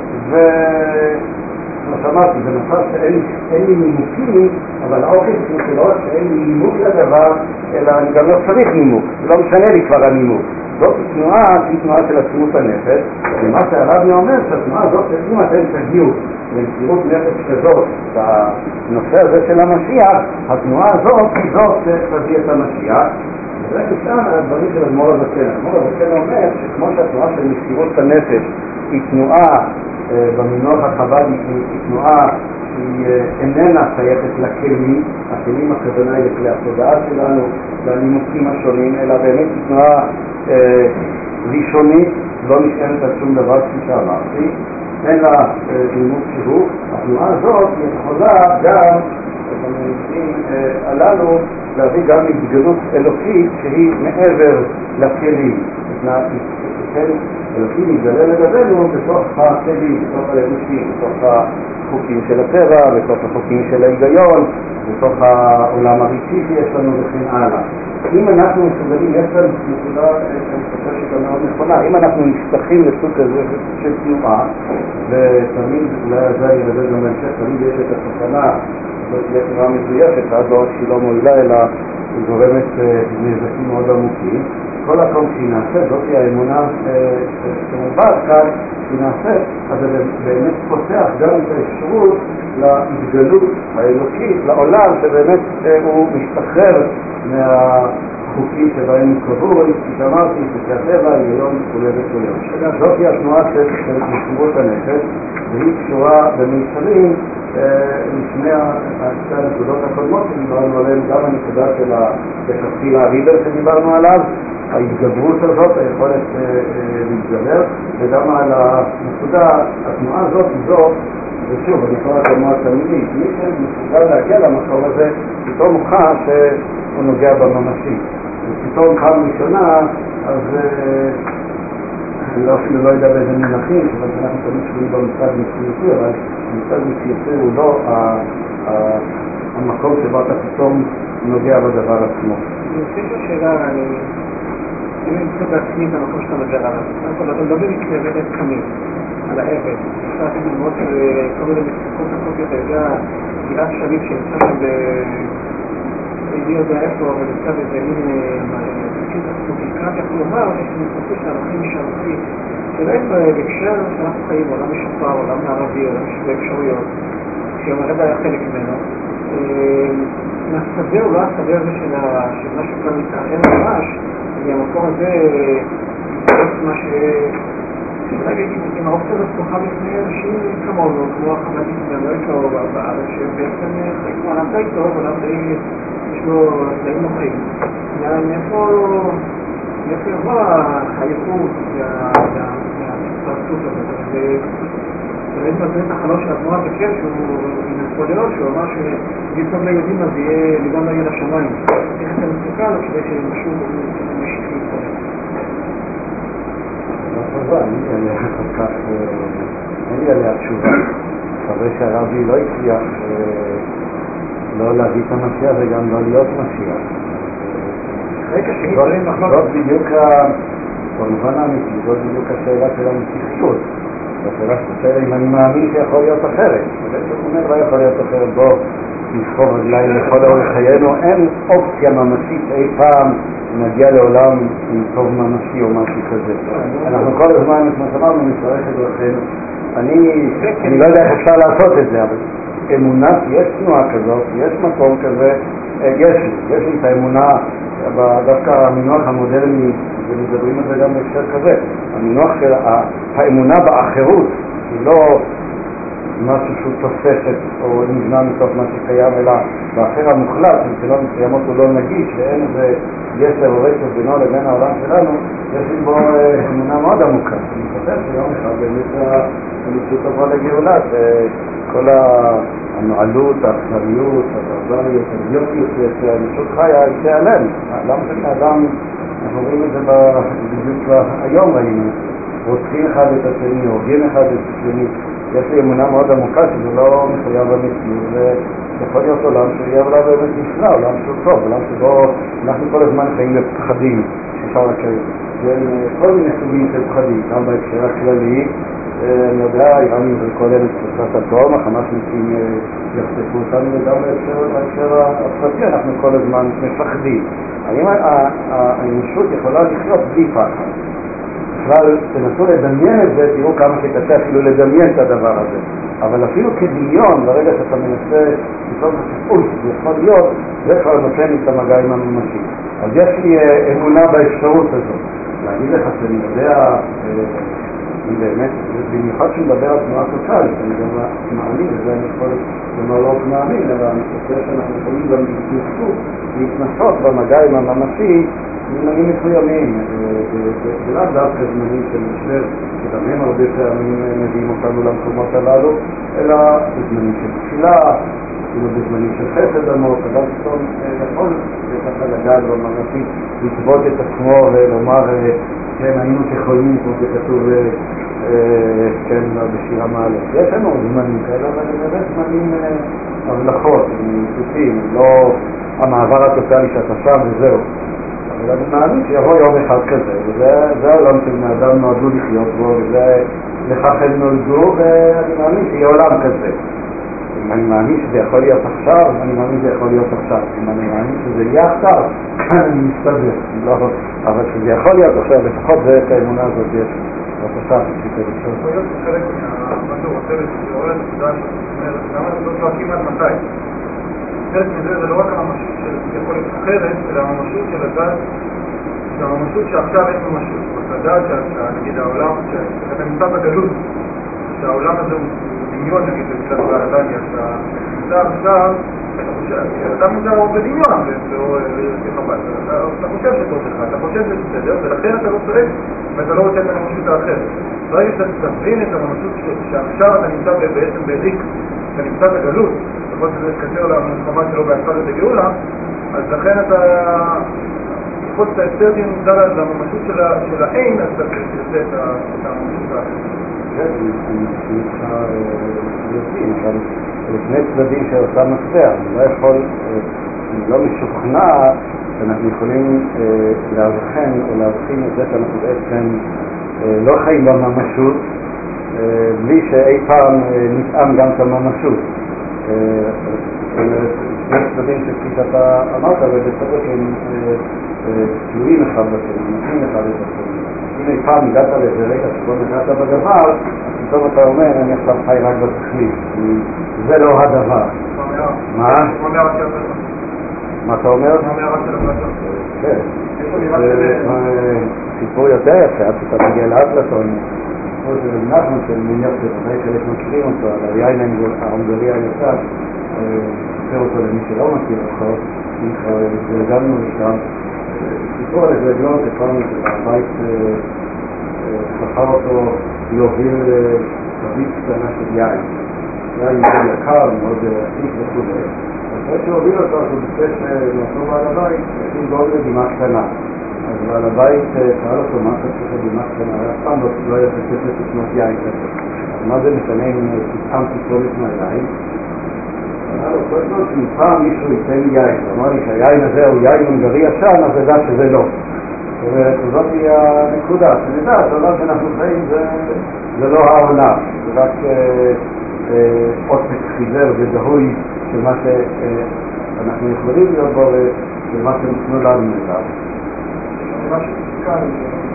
[SPEAKER 2] כמו שאמרתי, זה נושא שאין לי נימוקים, אבל האופן שלא שאין לי נימוק לדבר, אלא אני גם לא צריך נימוק, זה לא משנה לי כבר הנימוק. זאת תנועה, היא תנועה של עצמות הנפש, ומה שהרבי אומר, שהתנועה הזאת, אם אתם תגיעו למסירות נפש כזאת, בנושא הזה של המשיח, התנועה הזאת היא זאת שתביא את המשיח, וזה כאן הדברים של אדמו"ר הזקן. אדמו"ר הזקן אומר שכמו שהתנועה של מסירות הנפש היא תנועה במינוח החב"די, היא תנועה שהיא איננה שייכת לכלים, הכלים הכוונה היא לכלי התודעה שלנו, לנימוקים השונים, אלא באמת היא תנועה ראשונית, לא נשענת על שום דבר כפי שאמרתי, אין לה נימוק שהוא. התנועה הזאת יכולה גם, את המניעים הללו, להביא גם התגלות אלוקית שהיא מעבר לכלים. אלוקים יתגלה לגבינו בתוך הכלים, בתוך הלבושים, בתוך החוקים של הטבע, בתוך החוקים של ההיגיון, בתוך העולם הרגשי שיש לנו וכן הלאה. אם אנחנו מסוגלים, יש לנו נקודה, אני חושב שגם מאוד נכונה, אם אנחנו נפתחים לסוג כזה של תנועה, ותמיד, אולי זה אני מדבר גם בהמשך, תמיד יש את הסכנה, זאת תהיה תנועה מזויפת, ועד לא רק שהיא לא מועילה, אלא היא גורמת נזקים מאוד עמוקים. כל הקום שהיא נעשית, זאת היא האמונה שמובעת כאן, שהיא נעשית, אז זה באמת פותח גם את האפשרות להתגלות האלוקית, לעולם שבאמת הוא משתחרר מהחוקים שבהם הוא קבול, כפי שאמרתי, שכהטבע, היגיון וכו'. זאת היא התנועה של מסירות הנפש, והיא קשורה במישרים לפני הנקודות הקודמות שדיברנו עליהן, גם הנקודה של לכתחילה הריבר שדיברנו עליו, ההתגברות הזאת, היכולת להתגבר, וגם על הנקודה, התנועה הזאת היא זאת, ושוב, אני קורא את התנועה התלמידית, מי שמסוגל להגיע למקום הזה, פתאום הוא חש שהוא נוגע בממשי. ופתאום פעם ראשונה, אז אני אפילו לא יודע באיזה מונחים, אבל אנחנו תמיד שבועים במצד מציאותי, אבל המצד מציאותי הוא לא המקום שבו אתה פתאום נוגע בדבר עצמו.
[SPEAKER 1] אני חושב שהשאלה, אני נמצא בעצמי את המקום שאתה מדבר עליו. אתה מדבר מתכוונת קמים, על האבן. אפשר לתת דוגמאות של כל מיני מצוקות אקוטיות, אתה יודע, גלעד שליט שנמצא שם אני יודע איפה, אבל נמצא באיזה מין מוזיקה, איך לומר, יש מצוקות של ערכים משערכים. שבאמת בהקשר שאנחנו חיים, עולם משופר, עולם מערבי, עולם שווה אפשרויות, שיום הרב היה חלק ממנו, מהסביר או לא הסביר הזה של משהו כאן מתאר ממש, מהמקום הזה מה אם האופציה הזאת פתוחה בפני אנשים כמונו, כמו החמאסים באמריקה או בארץ, שבעצם חיים כמו עולם די טוב, עולם די יש לו תנאים נוחים. מאיפה יבוא העייפות וההתפרצות הזאת? וראיתי מזמין את החלום של התנועה בקר שהוא עם הספוליות, שהוא אמר שגיל טוב ליהודים אז יהיה לגמרי יהיה לשמיים. איך אתה מסתכל לו כדי שמשהו משיך להתפרץ?
[SPEAKER 2] אין לי עליה תשובה. אחרי שהרבי לא הצליח לא להביא את המשיח וגם לא להיות משיח. זאת בדיוק, במובן האמיתי, זאת בדיוק השאלה של המשיחיות. השאלה שתשאלה אם אני מאמין שיכול להיות אחרת. הוא אומר לא יכול להיות אחרת, בוא נזכור רגליים לכל אורך חיינו. אין אופציה ממשית אי פעם נגיע לעולם עם טוב ממשי או משהו כזה. אנחנו כל הזמן, כמו שאמרנו, נצטרך את דרכנו. אני לא יודע איך אפשר לעשות את זה, אבל אמונה, יש תנועה כזאת, יש מקום כזה, יש לי את האמונה, דווקא המינוח המודרני, ומדברים על זה גם בהקשר כזה, המינוח של האמונה באחרות, היא לא משהו שהוא תוספת או נבנה מתוך מה שקיים, אלא באחר המוחלט, מבחינות מסוימות הוא לא נגיש, ואין איזה יסר או רצף בינו לבין העולם שלנו, יש לי בו אמונה מאוד עמוקה. אני חושב שיום אחד באמת המציאות תבוא לגאולה, וכל הנועלות, האכזריות, הברבריות, הדיוטיות שהאנושות חיה, היא תיעלם. למה שבאדם, אנחנו רואים את זה בדיוק היום ראינו, רוצחים אחד את השני, הורגים אחד את השני. יש לי אמונה מאוד עמוקה שזה לא מחויב במציאות, ויכול להיות עולם שיהיה עולה באמת נפלא, עולם שהוא טוב, עולם שבו אנחנו כל הזמן חיים בפחדים, שאפשר לקרוא. כל מיני סוגים של פחדים, גם בהקשר הכללי, אני יודע, איראנים זה כל אלה פצצת אטום, החמאסניקים יחטפו אותנו, וגם בהקשר הפרטי אנחנו כל הזמן מפחדים. האם האנושות יכולה לחיות בלי פחד? בכלל, תנסו לדמיין את זה, תראו כמה שקשה אפילו לדמיין את הדבר הזה. אבל אפילו כדמיון, ברגע שאתה מנסה לפעול בספול, שזה יכול להיות, זה כבר נותן את המגע עם הממשי. אז יש לי אמונה באפשרות הזאת. להגיד לך שאני יודע, אני באמת, במיוחד שמדבר על תנועה טוטלית, אני גם מאמין, וזה אני יכול לומר לא מאמין, אבל אני חושב שאנחנו יכולים גם להתנסות במגע עם הממשי, זמנים מסוימים, ולא דווקא זמנים של משבר, שגם הם הרבה פעמים מביאים אותנו למקומות הללו, אלא בזמנים של תפילה, אפילו בזמנים של חסד עמוק, אדם פתאום יכול ככה לגעת בממשי, לצבות את עצמו ולומר, כן, היינו כחולים, כמו שכתוב כן, בשיר המעלה. יש לנו זמנים כאלה, אבל זה באמת זמנים הבלחות, ניסוסים, לא המעבר הטוטלי שאתה שם וזהו. אבל אני מאמין שיבוא יום אחד כזה, וזה העולם שבני אדם נועדו לחיות בו, ולכך הם נולדו, ואני מאמין שיהיה עולם כזה. אם אני מאמין שזה יכול להיות עכשיו, אני מאמין שזה יכול להיות עכשיו. אם אני מאמין שזה יהיה עכשיו, כאן אני מסתבר. אבל שזה יכול להיות עכשיו, לפחות זה את האמונה הזאת יש. בבקשה, תשיקה לשאול.
[SPEAKER 3] יכול להיות חלק מה שהוא רוצה לעורר את הסדרה שאומרת, למה לא צועקים עד מתי? חלק מזה זה לא רק הממשות של יכול להיות אחרת, אלא הממשות של הדת, הממשות שעכשיו אין ממשות. הדת שנגיד העולם, שאתה נמצא בגלות, שהעולם הזה הוא דמיון נגיד בתחילת בעלדניה, שאתה נמצא עכשיו, אתה נמצא בדמיון, אתה חושב שטוב לך, אתה חושב שזה בסדר, ולכן אתה לא צועק ואתה לא רוצה את הממשות האחרת. ברגע שאתה תבין את הממשות שעכשיו אתה נמצא בעצם בריק, אתה נמצא בגלות, לפחות שזה יתקשר למלחמה שלו בהצפת את הגאולה, אז לכן אתה לפחות את האסטרטיה נמצא לממשות של האין, אז אתה תרצה את הממשות האחרת.
[SPEAKER 2] אני צריכה להבין, אבל לפני צדדים של אותה מטבע, אני לא משוכנע שאנחנו יכולים להבחן או להבחין את זה שאנחנו בעצם לא חיים בממשות בלי שאי פעם נטעם גם את הממשות. שני צדדים שכפי שאתה אמרת, ובצדק הם תלויים אחד בשני, נותנים אחד את השני. אם אי פעם הגעת לזה רגע שבו נגעת בדבר, אז פתאום אתה אומר, אני עכשיו חי רק בתכלית, זה לא הדבר. מה? מה אתה אומר? כן. זה סיפור יותר יפה, עד שאתה מגיע לאפלטון, סיפור של נחמן, שאני מניח שבוודאי חלק מכירים אותו, על היין ההונגרי היפה, ספר אותו למי שלא מכיר אותו, אם כבר התגלגלנו לשם. סיפור על איזה עגלון שפעם הבית בחר אותו להוביל תווית קטנה של יין. יין מאוד יקר, מאוד עתיק וכו'. אחרי שהוביל אותו, הוא ביקש לעשות בעל הבית, לשים גול לדימה קטנה. אז בעל הבית שאל אותו מה אתה צריך לדימה קטנה, אף פעם לא היה תצטט לקנות יין כזה. אז מה זה משנה אם תטעם תצטולת מהיין? אמר לו, כל זאת שמפעם מישהו ייתן לי יין. הוא אמר לי שהיין הזה הוא יין הונגרי ישן, אז ידע שזה לא. זאת אומרת, זאת היא הנקודה. שנדע, העולם שאנחנו חיים זה לא העונה, זה רק עותק חיזר ודהוי של מה שאנחנו יכולים להיות בו ושל מה שנתנו לנו אליו.
[SPEAKER 3] מה שכאן,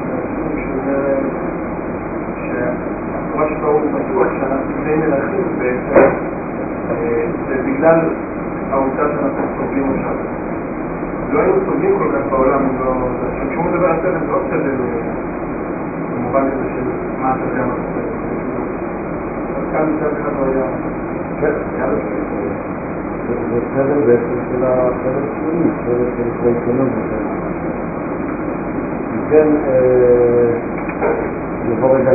[SPEAKER 3] שהתורה שלו הוא בטוח שאנחנו די מלכים בעצם, זה בגלל העובדה שאנחנו סובלים עכשיו. לא היו סובלים כל כך בעולם, כשהוא מדבר על סבל, זה עוד סבל במובן הזה של מה אתה יודע מה סבל. אז כאן מצד אחד לא היה...
[SPEAKER 2] כן, זה סבל בעצם של הסבל שלי, סבל של ההתקנות. כן, נבוא רגע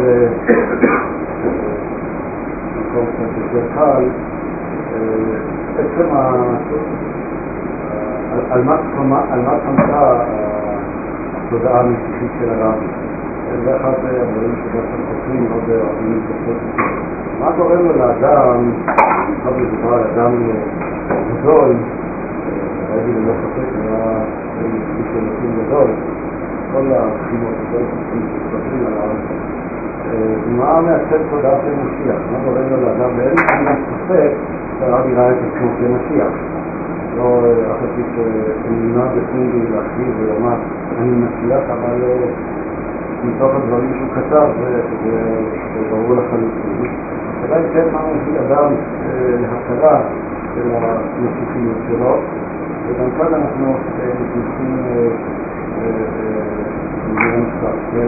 [SPEAKER 2] למקום קצת יותר קל, בעצם על מה צמתה התודעה המשיחית של הרבי. זה אחד הדברים שבעצם חוקרים מאוד רבים להתפתחות. מה קוראים לו לאדם, עכשיו מדובר על אדם גדול, הרבי ללא ספק היה מספיק של גדול, כל החימות, כל החוקים שספרים עליו, מה מעצב תודעה של משיח? מה קוראים לו לאדם? ואין לי ספק שהרבי ראה את עצמו כמשיח. לא אחרי שנמנע בפינגי להכתיב ולומר אני משיח, אבל מתוך הדברים שהוא כתב זה ברור לחלוטין. השאלה היא כן מה מביא אדם להכרה של המשיחיות שלו, וגם כאן אנחנו נכנסים למיון קצת.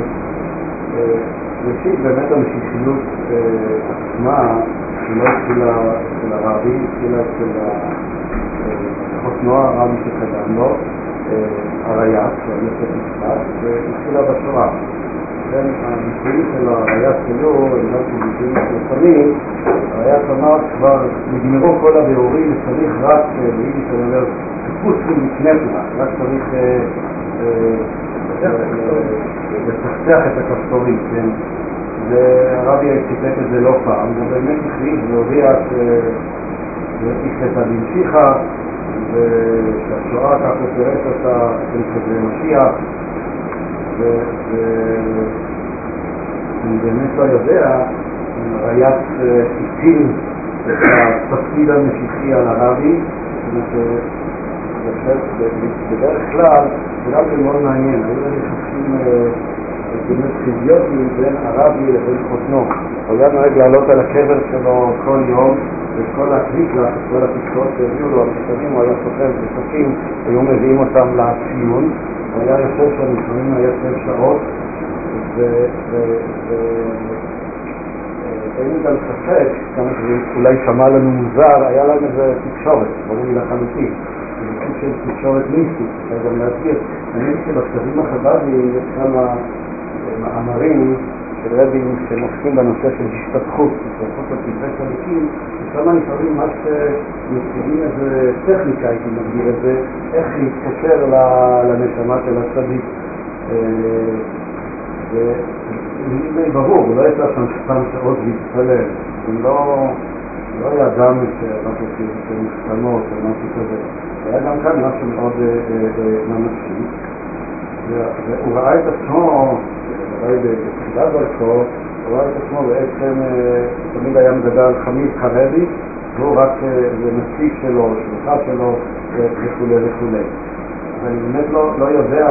[SPEAKER 2] ראשית באמת המשיחיות עצמה היא לא התחילה של הרבי, התחילה של חותנו הרבי שקדם לו, הרייס, יוסף משפט, והתחילה בשואה. לכן הביטויים של הרייס שלו, הם לא ביטויים שלפנים, הרייס אמר כבר נגמרו כל הביאורים, צריך רק, ביידיש אני אומר, תפוסים לפנפלה, רק צריך לצחצח את הכפתורים, כן? והרבי ציטט את זה לא פעם, הוא באמת הכריז והודיע שהתחתה והמשיכה, ושהשואה כך ופרש אותה של כזה משיח, ואני באמת לא יודע אם הרייס הטיל את התפקיד המשיחי על הרבי, בדרך כלל זה גם כן מאוד מעניין, היו לנו יחסים באמת חיזיותיים בין הרבי לבין חותנו. הוא היה נוהג לעלות על הקבר שלו כל יום, וכל הקליק, כל התקשורת שהביאו לו, המכתבים, הוא היה סופר וסופים, היו מביאים אותם לציון, הוא היה יושב שם, לפעמים היה 10 שעות, אין לי גם ספק, כמה שאולי שמע לנו מוזר, היה להם איזה תקשורת, ברור לי לחלוטין. זה סוג של תקשורת מיסטית, אפשר גם להסביר. אני חושב שבכתבים החב"דיים יש כמה מאמרים של רבים שמוחקים בנושא של השתתחות על כתבי צדיקים, ושם לפעמים ממש מציגים איזה טכניקה, הייתי מגדיר את זה, איך להתקשר לנשמה של הצדיק. זה ברור, הוא לא יצא שם סתם שעות להתפלל, הוא לא היה אדם שאנחנו שמוסכמות או משהו כזה. היה גם כאן משהו מאוד ממשי, והוא ראה את עצמו, אולי בתחילת דרכו, הוא ראה את עצמו בעצם, תמיד היה מדבר על חמיד חרדי, והוא רק נציג שלו, שלוחה שלו וכו' וכו'. אז אני באמת לא יודע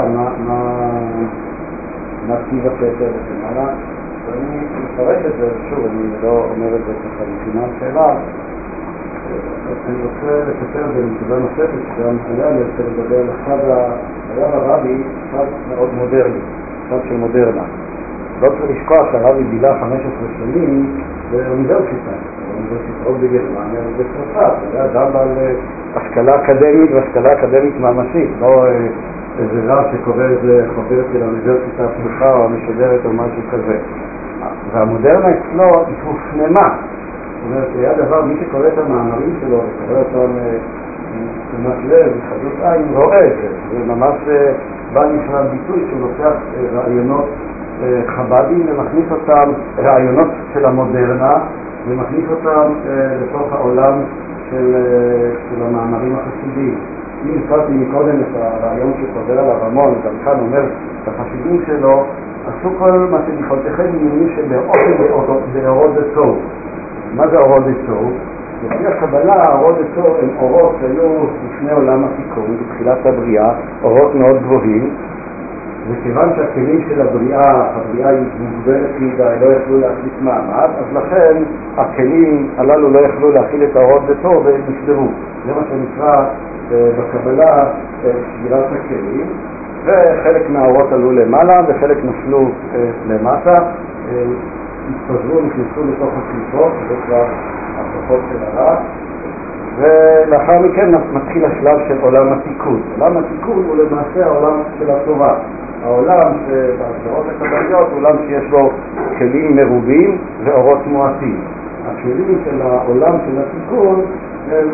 [SPEAKER 2] מה טיב הקשר וכן הלאה, ואני מפרש את זה, שוב, אני לא אומר את זה ככה לפני השאלה, אני רוצה לספר בנקודה נוספת שגם היה לי רוצה לדבר על היה הרבי אחד מאוד מודרני, אחד של מודרנה. לא צריך לשכוח שהרבי בילה 15 שנים באוניברסיטה בגרמניה ובצרפת. היה אדם בעל השכלה אקדמית והשכלה אקדמית ממשית, לא איזה רב שקורא איזה חוברת של האוניברסיטה הפתוחה או המשודרת או משהו כזה. והמודרנה אצלו היא הופנמה. זאת אומרת, היה דבר, מי שקורא את המאמרים שלו וקורא אותם תשומת לב, חדות עין, רואה את זה. זה ממש בא נפרד ביטוי שהוא לוקח רעיונות חב"דים ומכניס אותם, רעיונות של המודרנה, ומכניס אותם לתוך העולם של המאמרים החסידיים. אם נפרדתי מקודם את הרעיון שחוזר על הרמון, גם כאן אומר את החסידים שלו, עשו כל מה שביכולתכם עניינים באורות דתו. מה זה אורות דתו? לפי הקבלה, האורות דתו הם אורות שהיו לפני עולם התיקון, בתחילת הבריאה, אורות מאוד גבוהים, וכיוון שהכלים של הבריאה היא מוגבלת מדי, לא יכלו להחליט מעמד, אז לכן הכלים הללו לא יכלו להכיל את האורות דתו והם נשברו. זה מה שנקרא בקבלה שבירת הכלים, וחלק מהאורות עלו למעלה וחלק נפלו למטה, התפזרו, נכנסו לתוך הקליפות, זה כבר הכוחות של הרע, ולאחר מכן מתחיל השלב של עולם התיקון. עולם התיקון הוא למעשה העולם של התורה. העולם שבהגדרות הקבליות הוא עולם שיש בו כלים מרובים ואורות מועטים. הכלים של העולם של התיקון הם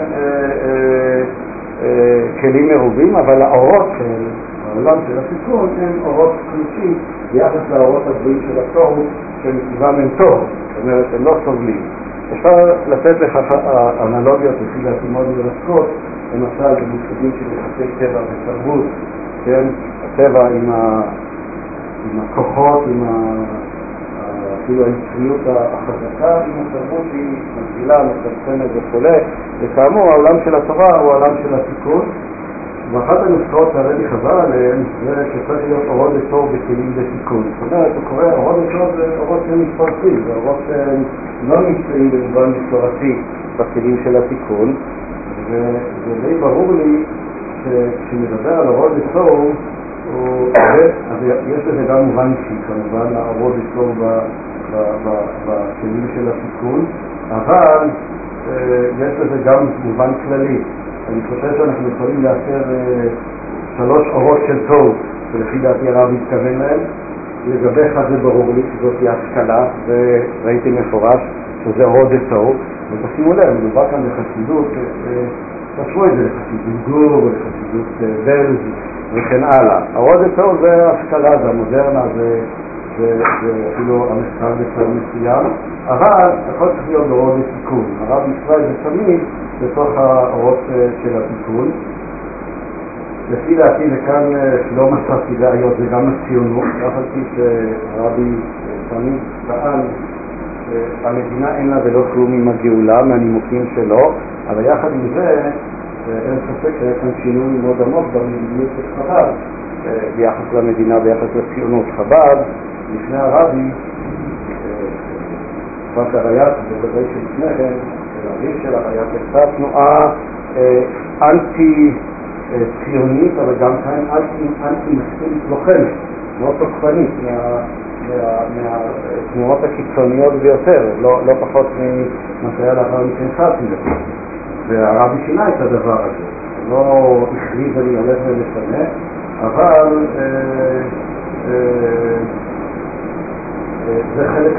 [SPEAKER 2] כלים מרובים, אבל האורות של העולם של התיקון הם אורות קלושים ביחס לאורות הגבוהים של התור שמטבעם הם טוב, זאת אומרת הם לא סובלים. אפשר לתת לך אנלוגיות לפי דעתי מאוד מרסקות, למשל במושגים של יחסי טבע ותרבות, כן? הטבע עם הכוחות, אפילו היצריות החזקה, עם התרבות שהיא מגבילה, מצמצמת וכו'. וכאמור, העולם של התורה הוא העולם של התיקון, ואחת הנוסחאות שהרבי חזר עליהן זה שצריך להיות אורות דתו בכלים לתיקון. זאת אומרת, הוא קורא אורות דתו זה אורות שמתפרצים, זה אורות לא נמצאים במובן מסורתי בכלים של התיקון, וזה די ברור לי שכשמדבר על אורות דתו, אז יש לזה גם מובן אישי, כמובן, האורות דתו בכלים של התיקון, אבל יש לזה גם מובן כללי. אני חושב שאנחנו יכולים לאשר 3 אורות של טוב, שלפי דעתי הרב מתכוון להם. לגבי אחד זה ברור לי שזאת היא השכלה, וראיתי מפורש שזה אורות טוב, ותשימו לב, מדובר כאן בחסידות, תשמעו את זה לחסידות גור, לחסידות בלז וכן הלאה. אורות טוב זה השכלה, זה המודרנה, זה אפילו המחקר בשלב מסוים, אבל הכל צריך להיות באורות תיקון. הרב ישראל זה תמיד בתוך האורות של התיקון. לפי דעתי וכאן לא מצאתי ראיות, זה גם הציונות, אף על פי שהרבי תמיד טען שהמדינה אין לה ולא כלום עם הגאולה מהנימוקים שלו, אבל יחד עם זה אין ספק שהיה כאן שינוי מאוד עמוק במדיניות של חב"ד ביחס למדינה, ביחס לציונות. חב"ד לפני הרבי, תקופת הריי"צ, בוודאי שלפני כן, הרבי של הריי"צ, הייתה תנועה אנטי ציונית, אבל גם כאן אנטי-מסכית לוחמת, מאוד תוקפנית מהתנועות הקיצוניות ביותר, לא פחות ממה שהיה לאחר מכן חסידות. והרבי שינה את הדבר הזה, לא הכריז אני הולך ולשנה, אבל זה חלק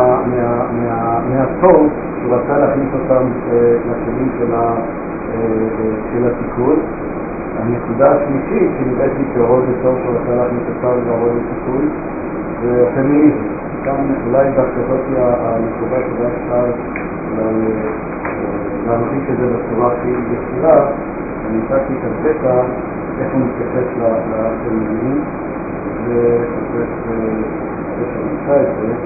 [SPEAKER 2] מהטוב שהוא רצה להכניס אותם לכלים של התיקון. הנקודה השלישית שנראית לי כאורות דתו שהוא רצה להכניס אותם לאורות התיקון זה פמיניזם. כאן אולי דווקא זאת הנקודה שבה אפשר להרחיק את זה בצורה הכי יצירה. אני הצגתי את הקטע איך הוא מתייחס לפמיניזם, ונמצא את זה.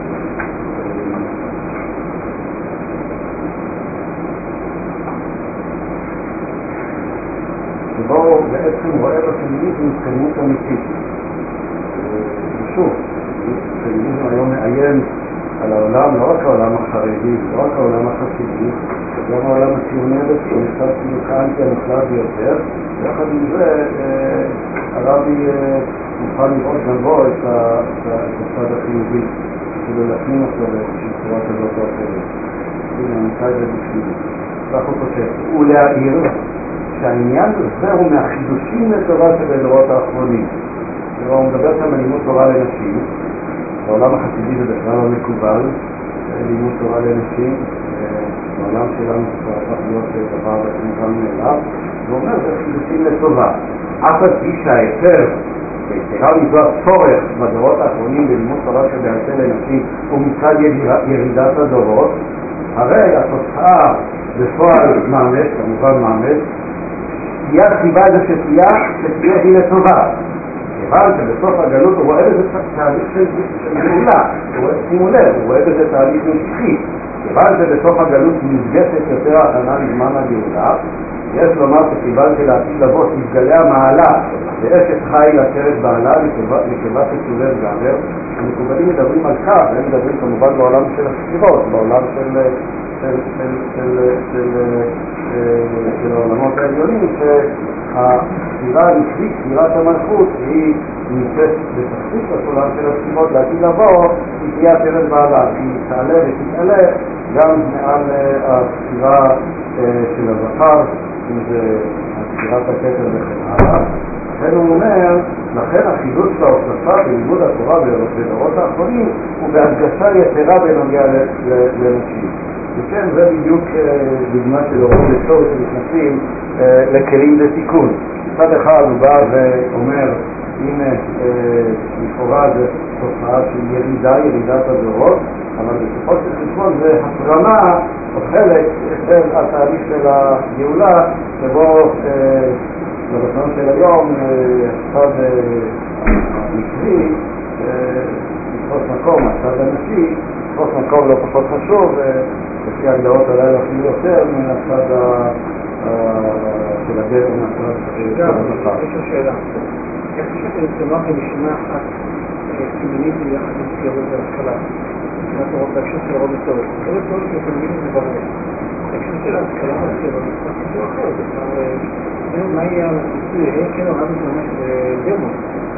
[SPEAKER 2] שבו בעצם רואה בפמיניזם התקדמות אמיתית. ושוב, פמיניזם היום מאיים על העולם, לא רק העולם החרדי, לא רק העולם החסידי, גם העולם הציוני הדתי, הוא נחשב כאילו כאנטי המוחלט ביותר. יחד עם זה, הרבי מוכן לראות גם בו את הצד החיובי, כאילו להפנים אותו באיזושהי צורה כזאת או אחרת. הנה, נמצא את זה בפנים. כך הוא כותב. ולהעיר שהעניין הזה הוא מהחידושים לטובה שבדורות האחרונים. הוא מדבר שם על לימוד תורה לנשים. בעולם החסידי זה בכלל לא מקובל, לימוד תורה לנשים. בעולם שלנו זה כבר הפך להיות דבר מובן מאליו. הוא אומר זה חידושים לטובה. אף על פי שההיתר, ויתרה מזו הצורך בדורות האחרונים בלימוד תורה שבעל פה לנשים ומצד ירידת הדורות, הרי התוצאה בפועל מאמץ, כמובן מאמץ, תהיה הסיבה איזה שתהיה היא לטובה. כיוון שבסוף הגלות הוא רואה איזה תהליך של גאולה, שימו לב, הוא רואה איזה תהליך משיחי. כיוון שבסוף הגלות נפגשת יותר הכנה לזמן הגאולה, יש לומר שכיוון שלעתיד לבוא תתגלה המעלה ואשת חיל עטרת בעלה נקבה שתולד גבר. המקובלים מדברים על כך, והם מדברים כמובן בעולם של הספירות, בעולם של העולמות העליונים, שהספירה הנקבית, ספירת המלכות, היא נמצאת בתחתית הסולם של הספירות. לעתיד לבוא היא תהיה עטרת בעלה, היא תעלה ותתעלה גם מעל הספירה של הזכר, אם זה ספירת הכתר וכן הלאה. לכן הוא אומר, לכן החידוש וההוספה בלימוד התורה בדורות האחרונים הוא בהדגשה יתרה בנוגע לנשים. וכן, זה בדיוק דוגמה של אורות לצורך שנכנסים לכלים לתיקון. מצד אחד הוא בא ואומר, הנה, לכאורה זה תופעה של ירידת הדורות, אבל בסופו של חשבון זה הפרמה או חלק של התהליך של הגאולה, שבו בבטון של היום הצד המקרי לתפוס מקום, הצד הנשי לתפוס מקום לא פחות חשוב, לפי הגדרות עליי אפילו יותר מהצד של הגבר מהצד של המחר.
[SPEAKER 4] יש לו שאלה, איך שאתה נצטמח למשנה אחת סימנית ביחד עם סגירות והשכלה מבחינת אורות בהקשר של אורות היסטורית? אורות היסטורית שתלמידים זה ברור, בהקשר של ההשכלה והסגירות זה משהו אחר, זה כבר מה יהיה הניסוי, כן או רבי שמש דמון,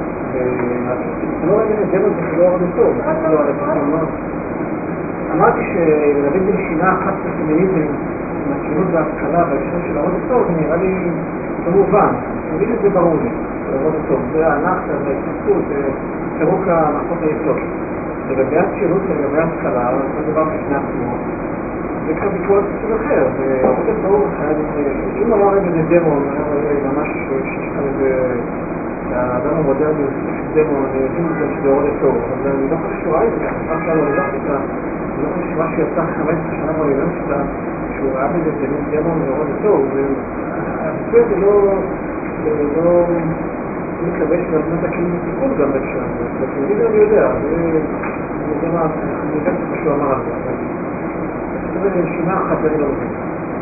[SPEAKER 4] לא ראיתי את דמון זה לא אורות היסטורית, זה לא אורות היסטורית. אמרתי שלהבין בנשינה אחת פסימיניזם עם הציונות וההשכלה בהקשר של אורות היסטורית זה נראה לי כמובן, תמיד זה ברור לי, אורות היסטורית, זה האנכסה, זה ההתפסות, זה פירוק המערכות היסוד. לגבי הציונות ולגבי ההשכלה, זה דבר בפני עצמו, זה כבר ביקורת סוג אחר, ואורות היסטורית חייב אם הוא רואה בזה דמון, ממש שיש כאן איזה האדם המודרני הוא דמון, אני יודעים את זה שזה אורות היסטורית, אבל אני לא חושב שהוא ראה את זה, ככה של האוניברסיטה, אני לא חושב שמה שיצא 15 שנה באוניברסיטה, שהוא ראה בזה דמון ואורות היסטורית, והביצוע זה לא מתלבש ולבנות הכלים לתיקון גם בהקשר הזה, וכנראה זה אני יודע, זה מה, אני יודע מה שהוא אמר על זה, אבל זה נשימה אחת ואני לא מבין.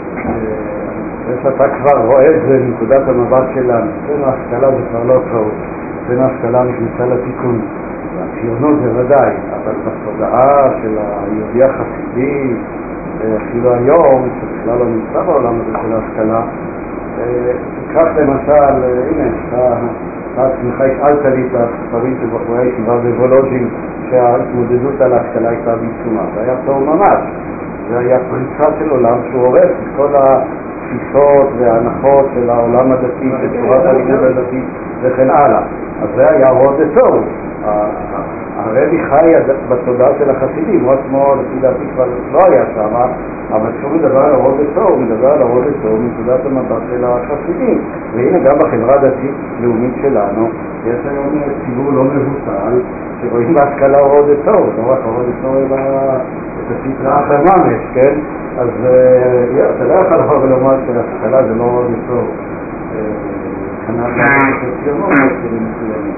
[SPEAKER 2] שאתה כבר רואה את זה מנקודת המבט שלנו, בין ההשכלה זה כבר לא טוב, בין ההשכלה נכנסה לתיקון, הציונות זה ודאי, אבל בתודעה של היהודי החסידי, אפילו היום, שבכלל לא נמצא בעולם הזה של ההשכלה, כך למשל, הנה, אתה עצמך השאלת לי את הספרים של בחורי הישיבה בוולוז'ין שההתמודדות על ההשכלה הייתה בעיצומה, זה היה טוב ממש, זה היה פריצה של עולם שהוא הורס את כל התפיסות וההנחות של העולם הדתי, של צורת הלימוד הדתי וכן הלאה. אז זה היה רוד טוב. הרבי חי בתודעה של החסידים, הוא עצמו לפי דעתי כבר לא היה שם, אבל כשהוא מדבר על הרוד טוב, הוא מדבר על הרוד טוב מנקודת המבט של החסידים. והנה גם בחברה הדתית לאומית שלנו יש היום ציבור לא מבוטל שרואים בהשכלה רוד טוב, לא רק הרוד טוב אלא את הספרה אחר ממש, כן? אז אתה לא יכול לבוא ולומר שההשכלה זה לא רוד טוב. כנראה גם הציונות של מסוימים.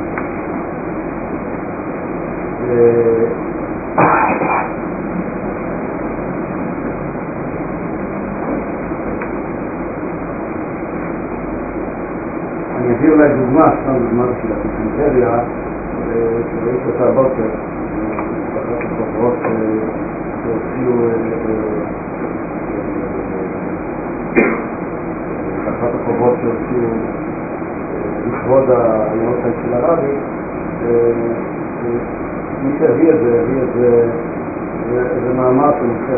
[SPEAKER 2] אני אביא אולי דוגמה, סתם דוגמה של הפיקנטריה, שראיתי אותה הבוקר, משפחת החברות שהוציאו אחת החברות שהוציאו לכבוד היורצייט של הרבי, מי שהביא את זה מאמר שמופיע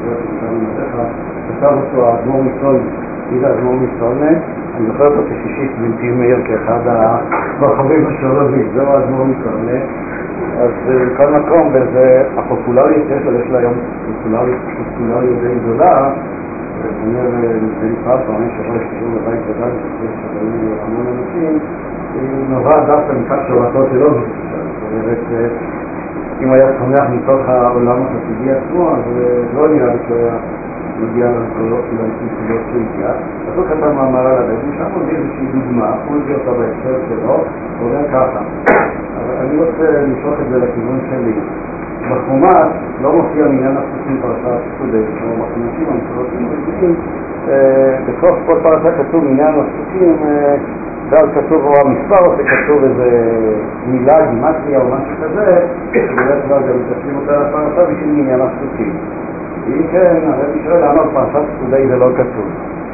[SPEAKER 2] כתב אותו האדמו"ר מסולנה. מי זה האדמו"ר מסולנה? אני זוכר אותו כשישית בנתיב מאיר כאחד החברים השולבים, זהו האדמו"ר מסולנה. אז בכל מקום, וזה הפופולריות שיש לה, יש לה היום פופולריות די גדולה. זאת אומרת, נתן פרס, אני שבוע שתראו בבית גדל, שתראו המון אנשים, היא נובעת דווקא מכך שהורתו שלו בקשה. זאת אומרת, אם היה צומח מתוך העולם החסידי עצמו, אז לא נראה לי שהוא היה מגיע לנקודות שהוא הגיע. אז הוא כתב מאמר על הבית, משם הוא מביא איזושהי דוגמה, הוא מביא אותה בהקשר שלו, הוא אומר ככה. אבל אני רוצה למשוך את זה לכיוון שלי. בחומש לא מופיע מעניין הפסוקים פרשת סטודנט, כמו בחומשים המסורתיים רגילים, בסוף כל פרשה כתוב מעניין הפסוקים, ואז כתוב או המספר או שכתוב איזה מילה, גימטריה או משהו כזה, שבאמת כבר גם מתעצים אותה לפרשה בשביל מעניין הפסוקים. ואם כן, הרבי שואל למה בפרשת סטודנט זה לא כתוב.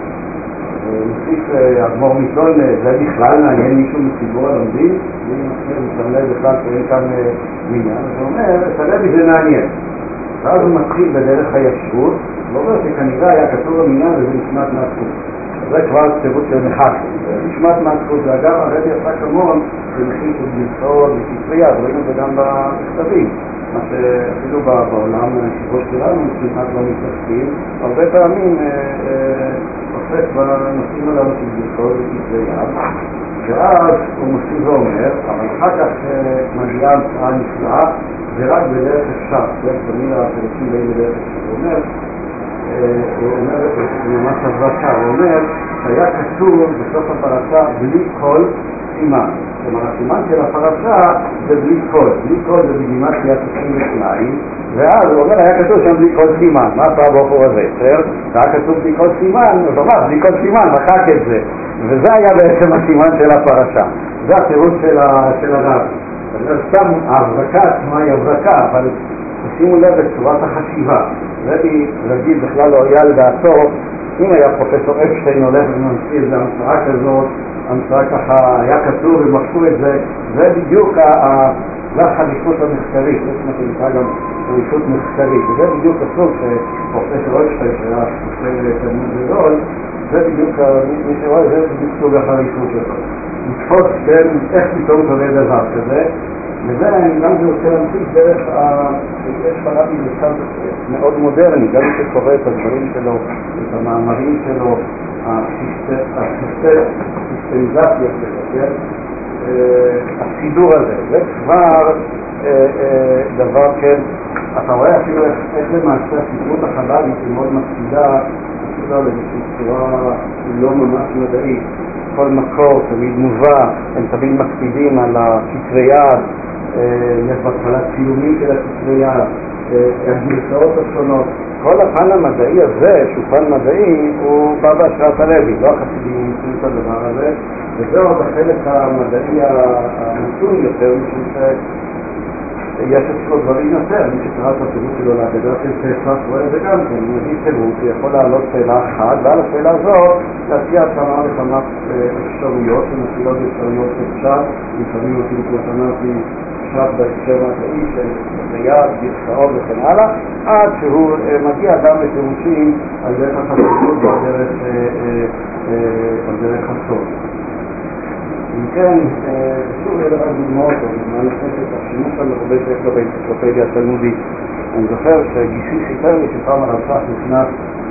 [SPEAKER 2] נוסיף אדמו"ר מסולנה, זה בכלל מעניין מישהו מציבור הלומדים, ואם מסתמלא בכלל שאין כאן מניין, אז הוא אומר, את הרבי זה מעניין. ואז הוא מתחיל בדרך הישרות, ואומר שכנראה היה כתוב במניין וזה נשמט מהזכות. זה כבר ציבות של מחק, נשמט מהזכות, ואגב הרבי עשה כמון שמחית ובלסות וספרייה, רואים את זה גם בכתבים. מה שאפילו בעולם הישיבות שלנו, כמעט לא מתעסקים, הרבה פעמים עוסק בנושאים הללו של בלסות וספרייה, ואז הוא מוסיף ואומר, אבל אחר כך מגיעה המצאה נפלאה, זה רק בדרך אפשר, זה תמיד הפרקים באים בדרך אפשר. הוא אומר, ממש הברקה, הוא אומר שהיה כתוב בסוף הפרשה בלי כל סימן. כלומר, הסימן של הפרשה זה בלי כל זה בגימטריה 92, ואז הוא אומר, היה כתוב שם בלי כל סימן. מה עשה הבחור הזה? היה כתוב בלי כל סימן, הוא אומר, בלי כל סימן, מחק את זה. וזה היה בעצם הסימן של הפרשה. זה התירוץ של הרב. סתם ההברקה עצמה היא הברקה, אבל שימו לב לצורת החשיבה. רבי רגיל בכלל לא היה לדעתו, אם היה פרופסור אפשטיין הולך וממציא איזה המצאה כזאת, המצאה ככה היה כתוב ומחשו את זה, זה בדיוק החליפות המחקרית, יש מה שנקרא גם חליפות מחקרית, וזה בדיוק הסוג שפרופסור אפשטיין שהיה חוקר תלמוד גדול, זה בדיוק, מי שרואה, זה בדיוק סוג החליפות שלו. לתפוס איך פתאום קורה דבר כזה, וזה אני גם רוצה להמשיך דרך שיש ברבי לצד מאוד מודרני, גם שקורא את הדברים שלו, את המאמרים שלו, הסיסטמיזציה שלו, הסידור הזה, זה כבר דבר כן, אתה רואה אפילו איך למעשה הספרות החב"דית היא מאוד מקפידה, אפילו לאיזושהי צורה לא ממש מדעית. כל מקור תמיד מובא, הם תמיד מקפידים על הכתבי יד, יש בהתחלה צילומים של הכתבי יד, הגרסאות השונות. כל הפן המדעי הזה, שהוא פן מדעי, הוא בא בהשראת הרבי, לא החסידים ימצאו את הדבר הזה, וזה עוד החלק המדעי המתון יותר, משום יש אצלו דברים יותר, מי שקרא את הפירוט שלו להגדה של פסח, רואה את זה גם כן, הוא מביא פירוט, הוא יכול להעלות שאלה אחת, ועל השאלה הזאת להציע כמה וכמה אפשרויות, שמפעילות אפשרויות אפשר, לפעמים אפילו כמו שאמרתי, פשט בהקשר המדעי של יד, גרסאות וכן הלאה, עד שהוא מגיע גם לפירושים על דרך החסידות ועל דרך הסוד. אם כן, שוב יהיה רק דוגמאות, דוגמה נוספת, השימוש המרובה שיש לו באנציקלופדיה התלמודית. אני זוכר שגיסי סיפר לי שפעם הרב שך נכנס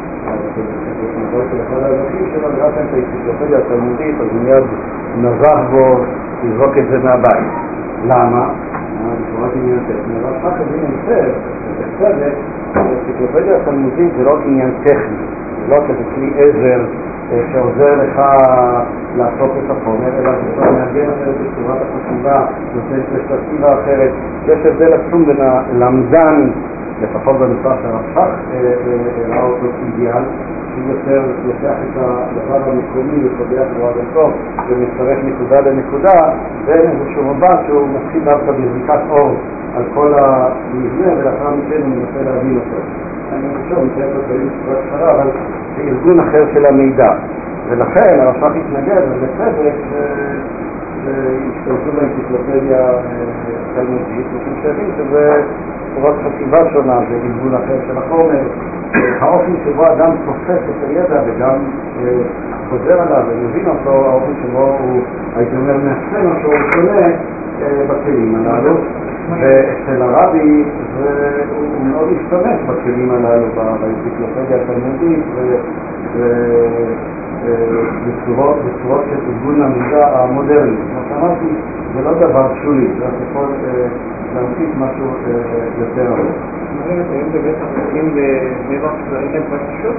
[SPEAKER 2] של אחד האזרחים שלו, וראיתם את האנציקלופדיה התלמודית, אז הוא מיד נזח בו לזרוק את זה מהבית. למה? בצורת עניין טכני. הרב שך הבין היטב, בצדק, האנציקלופדיה התלמודית זה לא עניין טכני, זה לא כזה כלי עזר שעוזר לך לעשות את החומר, אלא שאתה מארגן אחרת בצורת החשיבה, נותן פרספקטיבה אחרת. יש הבדל עצום בין הלמדן, לפחות בנושא שהרב שך ראה אותו כאידיאל, הוא יותר לוקח את הדבר המקומי וקובע כבר עד הסוף ומצטרף נקודה לנקודה, ואין איזשהו מבט שהוא מתחיל דווקא בזריקת אור על כל המבנה, ולאחר מכן הוא מנסה להבין אותו. אני חושב, מתאר את הדברים בצורה קצרה, אבל זה ארגון אחר של המידע. ולכן הרש"ך התנגד, ובצדק, שהשתמשו באנציקלופדיה תלמודית, משום שהבין שזה צורת חשיבה שונה, זה ארגון אחר של החומר. האופן שבו אדם תופס את הידע וגם חוזר עליו ומבין אותו, האופן שבו הוא, הייתי אומר, מאחסן אותו, הוא שונה בכלים הללו. ואצל הרבי הוא מאוד השתמש בכלים הללו באנציקלופדיה התלמודית בצורות של ארגון המידע המודרני. כמו שאמרתי, זה לא דבר שולי, זה יכול להמשיך משהו יותר הרבה.
[SPEAKER 4] מראים את היום בבית החוקים בבית שלהם פשוט?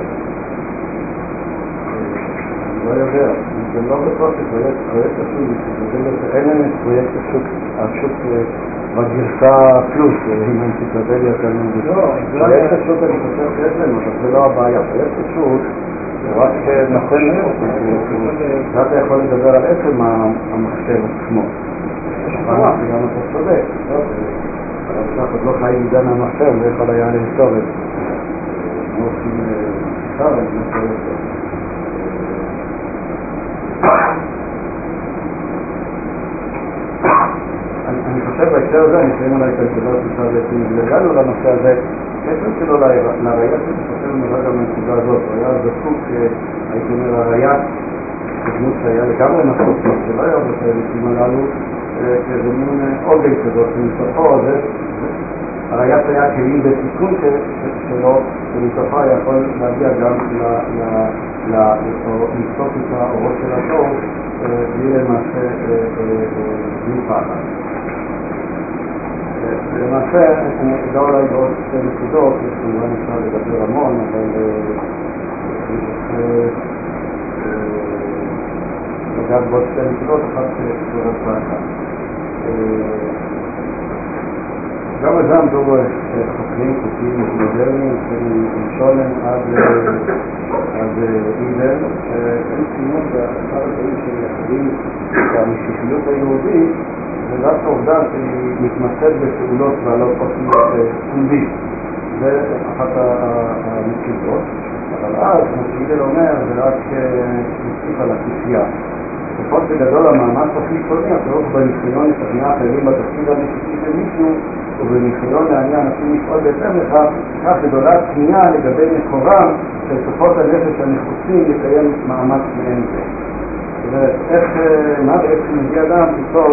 [SPEAKER 2] אני לא יודע, זה לא בטוח שפרויקט השוק, אין להם פרויקט השוק בגרסה פלוס, עם האנציקלופדיה התלמודית. פרויקט השוק אני חושב שיש לנו, אבל זה לא הבעיה. פרויקט השוק זה רק נכון מאוד, אתה יכול לדבר על עצם המחשב עצמו. גם אתה צודק, אבל עוד לא חי עידן המחשב, זה יכול היה להסתור את זה. לא עושים שיחה, אני לא חושב את זה. אני חושב בהקשר הזה, אני חושב אולי את הנקודה שצריך להציג, והגענו לנושא הזה, קשר שלו לראייה שאני חושב נראה גם מהנקודה הזאת, הוא היה זקוק, הייתי אומר, הראייה, כדמות שהיה לגמרי נסופית, שלא היה בתהליכים הללו, כאיזה מין עוגן כזאת, שמתוכו, הראייה היה כלים בתיקון שלו, ומתוכו יכול להגיע גם לסוף את האורות של הטוב, בלי למעשה בלי פחד. למעשה, אני אדע אולי בעוד שתי נקודות, כמובן אפשר לדבר המון, אבל לגעת בעוד שתי נקודות, אחת שקוראת פעם. גם אז עמדו חוקרים מודרניים, משולם עד אידן, הם ציינו שאחד הדברים שמייחדים את המשיחיות היהודית, זה דווקא העובדה שהיא מתמצאת בפעולות בעלות אופן פומבי. זה אחת הנקודות, אבל אז, כמו שאידן אומר, זה רק מוסיף על הכיסייה. לפחות בגדול המאמץ החיצוני, הכרוך בניסיון לשכנע אחרים בתפקיד המשיחי של מישהו, ובניסיון לעניין אפילו לפעול בהתאם לכך, כך גדולה פנייה לגבי מקורם של כוחות הנפש הנחוצים לקיים מאמץ מעין זה. זאת אומרת, מה בעצם מביא אדם פתאום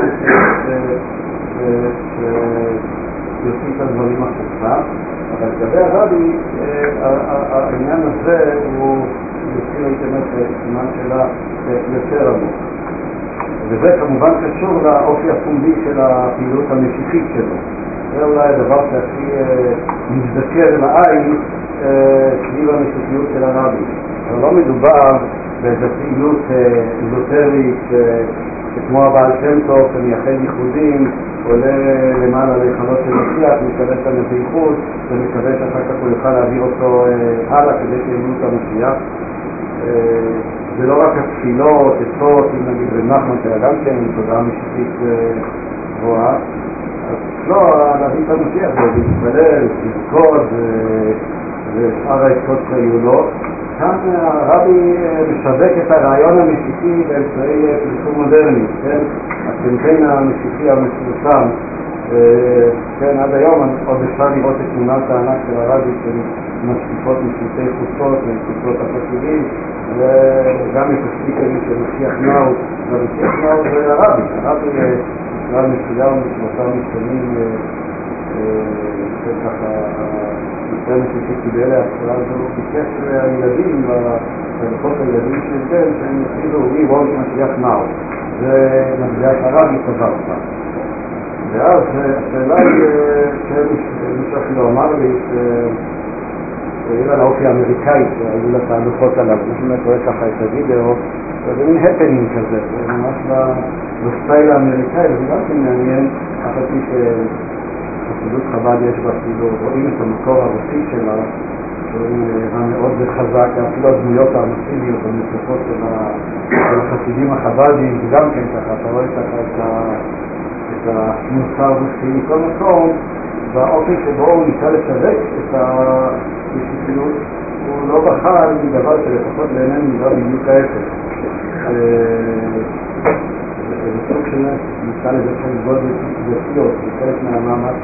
[SPEAKER 2] שיוצאים את הדברים החוצה, אבל לגבי הרבי, העניין הזה הוא לפי האינטרנט סימן שאלה יותר עמוק. וזה כמובן קשור לאופי הפומבי של הפעילות המשיחית שלו. זה אולי הדבר שהכי מזדקר לעין סביב המשיחיות של הרבי. אבל לא מדובר באיזו פעילות איזוטרית שכמו הבעל שם טוב שמייחד ייחודים, עולה למעלה ליכולות של משיח, מקווה שם בייחוד ומקווה שאחר כך הוא יוכל להעביר אותו הלאה כדי שיבנו את המשיח. זה לא רק התפילות, עצות, אם נגיד בנחמן שהיה גם כן עם תודעה משיחית גבוהה, אז לא, להביא את המשיח זה להתפלל, לזכות ושאר העצות שהיו לו. כאן הרבי משווק את הרעיון המשיחי באמצעי פרסום מודרני, כן? הקמפיין המשיחי המפורסם, כן, עד היום עוד אפשר לראות את תמונת הענק של הרבי של משקיפות משלטי חוצות וחוצות החסידים, וגם את הסטיקרים של משיח נאו, ומשיח נאו זה הרבי. הרבי נקרא מסוים משלושה משתנים ככה יותר משיחי קיבל להצרה הזו, ביקש הילדים ולפות הילדים של בן שהם יחידו מי ראש משיח נאו. זה מגיע את הרבי סבר אותה. ואז השאלה היא שמישהו אפילו אמר לי שהעיר על האופי האמריקאי שהיו לה תהלוכות עליו, מישהו רואה ככה את הוידאו, זה מין הפנינג כזה, זה ממש בסטייל האמריקאי, וזה גם כן מעניין, אף על פי שחסידות חב"ד יש בה אפילו, רואים את המקור הרוסי שלה, שהוא המאוד חזק, אפילו הדמויות המסיביות המסופות של החסידים החב"דים, וגם כן ככה, אתה רואה ככה את המוסר רוסי מכל מקום, והאופן שבו הוא ניסה לשווק את המשיחיות, הוא לא בחר מדבר שלפחות בעינינו נראה בדיוק ההפך. זה סוג של ניסה לזה של גודל דתיות, זה חלק מהמאמץ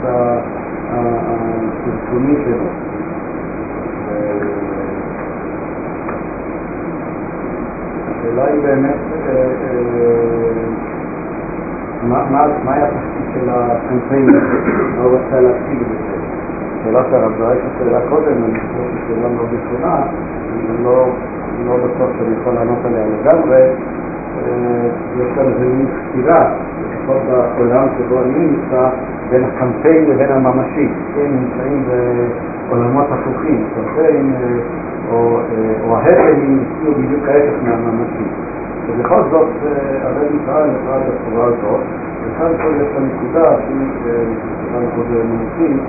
[SPEAKER 2] הפרסומי שלו. השאלה היא באמת מה היה התפקיד של הקמפיין, מה הוא רצה להציג בזה. שאלה שהרב זרק השאלה קודם, אני חושב ששאלה לא נכונה, אני לא בטוח שאני יכול לענות עליה לגמרי. יש כאן איזה מין סתירה, לפחות בעולם שבו אני נמצא, בין הקמפיין לבין הממשי. הם נמצאים בעולמות הפוכים, הקמפיין או ההפכים נמצאו בדיוק ההפך מהממשי. ובכל זאת, הרב ישראל נקרא את התורה הזאת, וכאן פה יש הנקודה שהיא מאוד מומחית.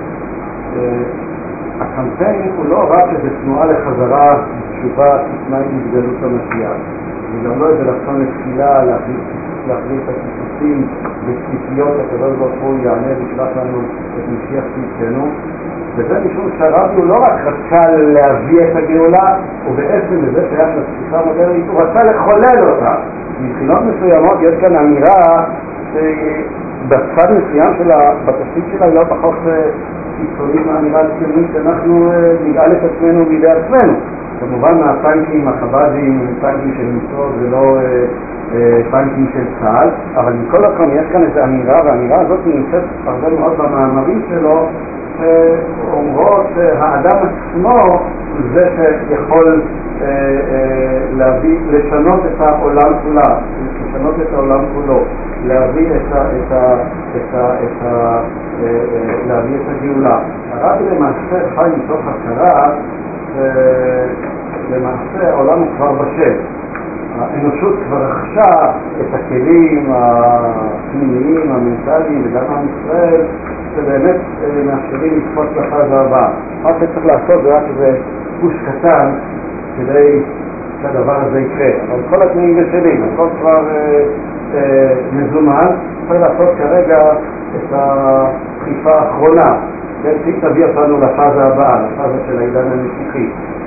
[SPEAKER 2] הקמפיין הוא לא רק איזו תנועה לחזרה תשובה תתנאי מתגלות המשיח. וגם לא איזה רצון לתחילה להחזיר את הציטוטים בציפיות, הקדוש ברוך הוא יענה וישלח לנו את משיח צדקנו. וזה משום שהרבי הוא לא רק רצה להביא את הגאולה, ובעצם לזה שייך לתפיסה המודרנית, הוא רצה לחולל אותה. מבחינות מסוימות יש כאן אמירה שבצד מסוים בתפקיד שלה היא לא פחות קיצונית מהאמירה הציונית שאנחנו נגאל את עצמנו מידי עצמנו. כמובן מהפנקים החב"דים הם פנקים של מצוות ולא פנקים של צה"ל, אבל מכל מקום יש כאן איזו אמירה, והאמירה הזאת נמצאת הרבה מאוד במאמרים שלו, שאומרות שהאדם עצמו זה שיכול לשנות את העולם כולה, לשנות את העולם כולו, להביא להביא את הגאולה. הרבי למעשה חי מתוך הכרה למעשה העולם הוא כבר בשל. האנושות כבר רכשה את הכלים הפנימיים, המנטליים וגם עם ישראל שבאמת מאפשרים לקפוץ לפאזה הבאה. מה שצריך לעשות זה רק איזה פוש קטן כדי שהדבר הזה יקרה. אבל כל התנאים בשלים, הכל כבר מזומן, צריך לעשות כרגע את הדחיפה האחרונה. שהיא תביא אותנו לפאזה הבאה, לפאזה של העידן המשיחי.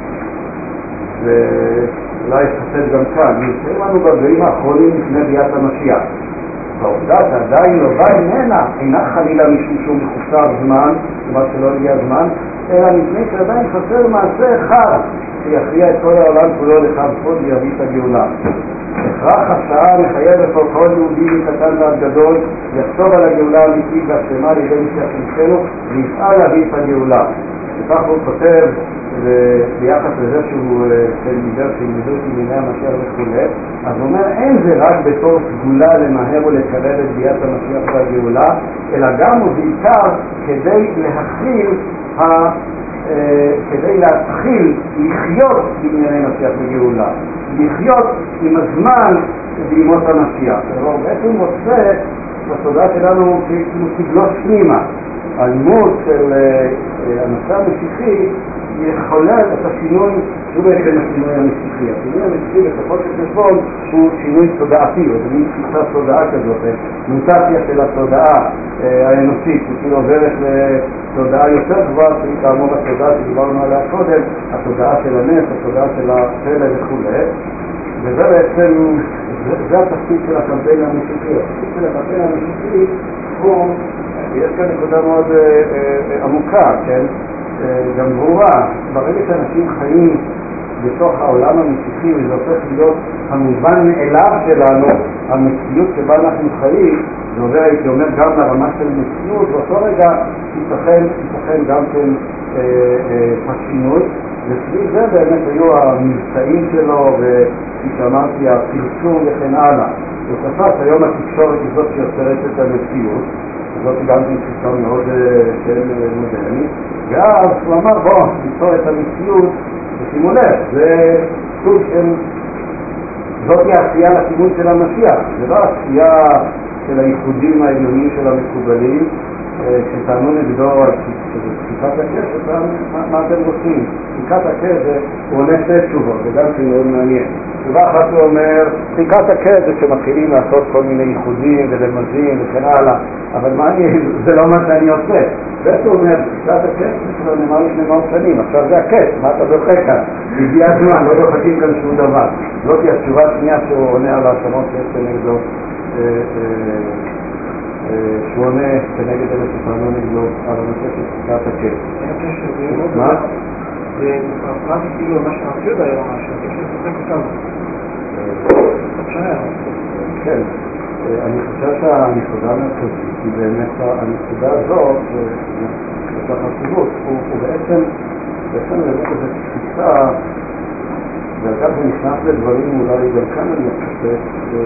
[SPEAKER 2] ואולי יחסד גם כאן, נמצאים לנו ברגעים האחרונים לפני ביאת המשיח. העובדה שעדיין לא בא ממנה, אינה חלילה משום שהוא מחוסר זמן, מה שלא הגיע הזמן, אלא מפני שעדיין חסר מעשה אחד שיכריע את כל העולם כולו לכבוד ויביא את הגאולה. הכרח השעה מחייב את כל יהודי מקטן ועד גדול יחשוב על הגאולה האמיתית והשלמה על ידי משיח צדקנו ויפעל להביא את הגאולה. וכך הוא כותב ביחס לזה שהוא דיבר שילמדו את ענייני המשיח וכו', אז הוא אומר אין זה רק בתור סגולה למהר ולקרב את ביאת המשיח והגאולה, אלא גם ובעיקר כדי כדי להתחיל לחיות בענייני משיח וגאולה, לחיות עם הזמן בימות המשיח. הוא בעצם מוצא בתודעה שלנו כאילו תגלוש פנימה. הלימוד של הנושא המשיחי יכולל את השינוי שהוא בעצם השינוי המשיחי. השינוי המשיחי בסופו של חשבון הוא שינוי תודעתי, או מין תפיסת תודעה כזאת, מוטציה של התודעה האנושית, שכאילו עוברת לתודעה יותר גבוהה, שהיא כאמור התודעה שדיברנו עליה קודם, התודעה של הנס, התודעה של הפלא וכו'. וזה בעצם, זה התפקיד של הקמפיין המשיחי. התפקיד של הקמפיין המשיחי הוא, יש כאן נקודה מאוד עמוקה, כן? גם ברורה, ברגע שאנשים חיים בתוך העולם המשיחי, וזה הופך להיות המובן מאליו שלנו, המציאות שבה אנחנו חיים, זה עובר, הייתי אומר, גם לרמה של מציאות, ואותו רגע ייתכן גם כן השינוי, וסביב זה באמת היו המבצעים שלו, וכפי שאמרתי, הפרסום וכן הלאה. ותפס, היום התקשורת היא זאת שיוצרת את המציאות, זאת גם תפיסה מאוד מודרנית, ואז הוא אמר בוא ליצור את המציאות ושימו לב, זה סוג של זאת היא העשייה לכיוון של המשיח, זה לא העשייה של הייחודים העליונים של המקובלים, שטענו נגדו על פסיקת הקש, מה אתם רוצים? פסיקת הקש הוא עונה שתי תשובות, זה גם כן מאוד מעניין. תשובה אחת הוא אומר, פסיקת הקש זה שמתחילים לעשות כל מיני ייחודים ולמזים וכן הלאה, אבל זה לא מה שאני עושה. זה הוא אומר, פסיקת הקש זה כבר נאמר לפני מאות שנים, עכשיו זה הקש, מה אתה דוחה כאן? הגיע הזמן, לא דוחקים כאן שום דבר. זאת היא התשובה השנייה שהוא עונה על ההאשמות שיש נגדו, שהוא עונה כנגד אלה שטענו נגדו על הנושא של פסיקת הקש. מה?
[SPEAKER 4] זה פרטי כאילו מה שמעשי עוד היום, שהקש שצוחק אותנו.
[SPEAKER 2] כן, אני חושב שהנקודה המרכזית היא באמת הנקודה הזאת, יש לה חשיבות, הוא בעצם באמת איזו תפיסה, ואגב זה נכנס לדברים אולי גם כאן אני חושב,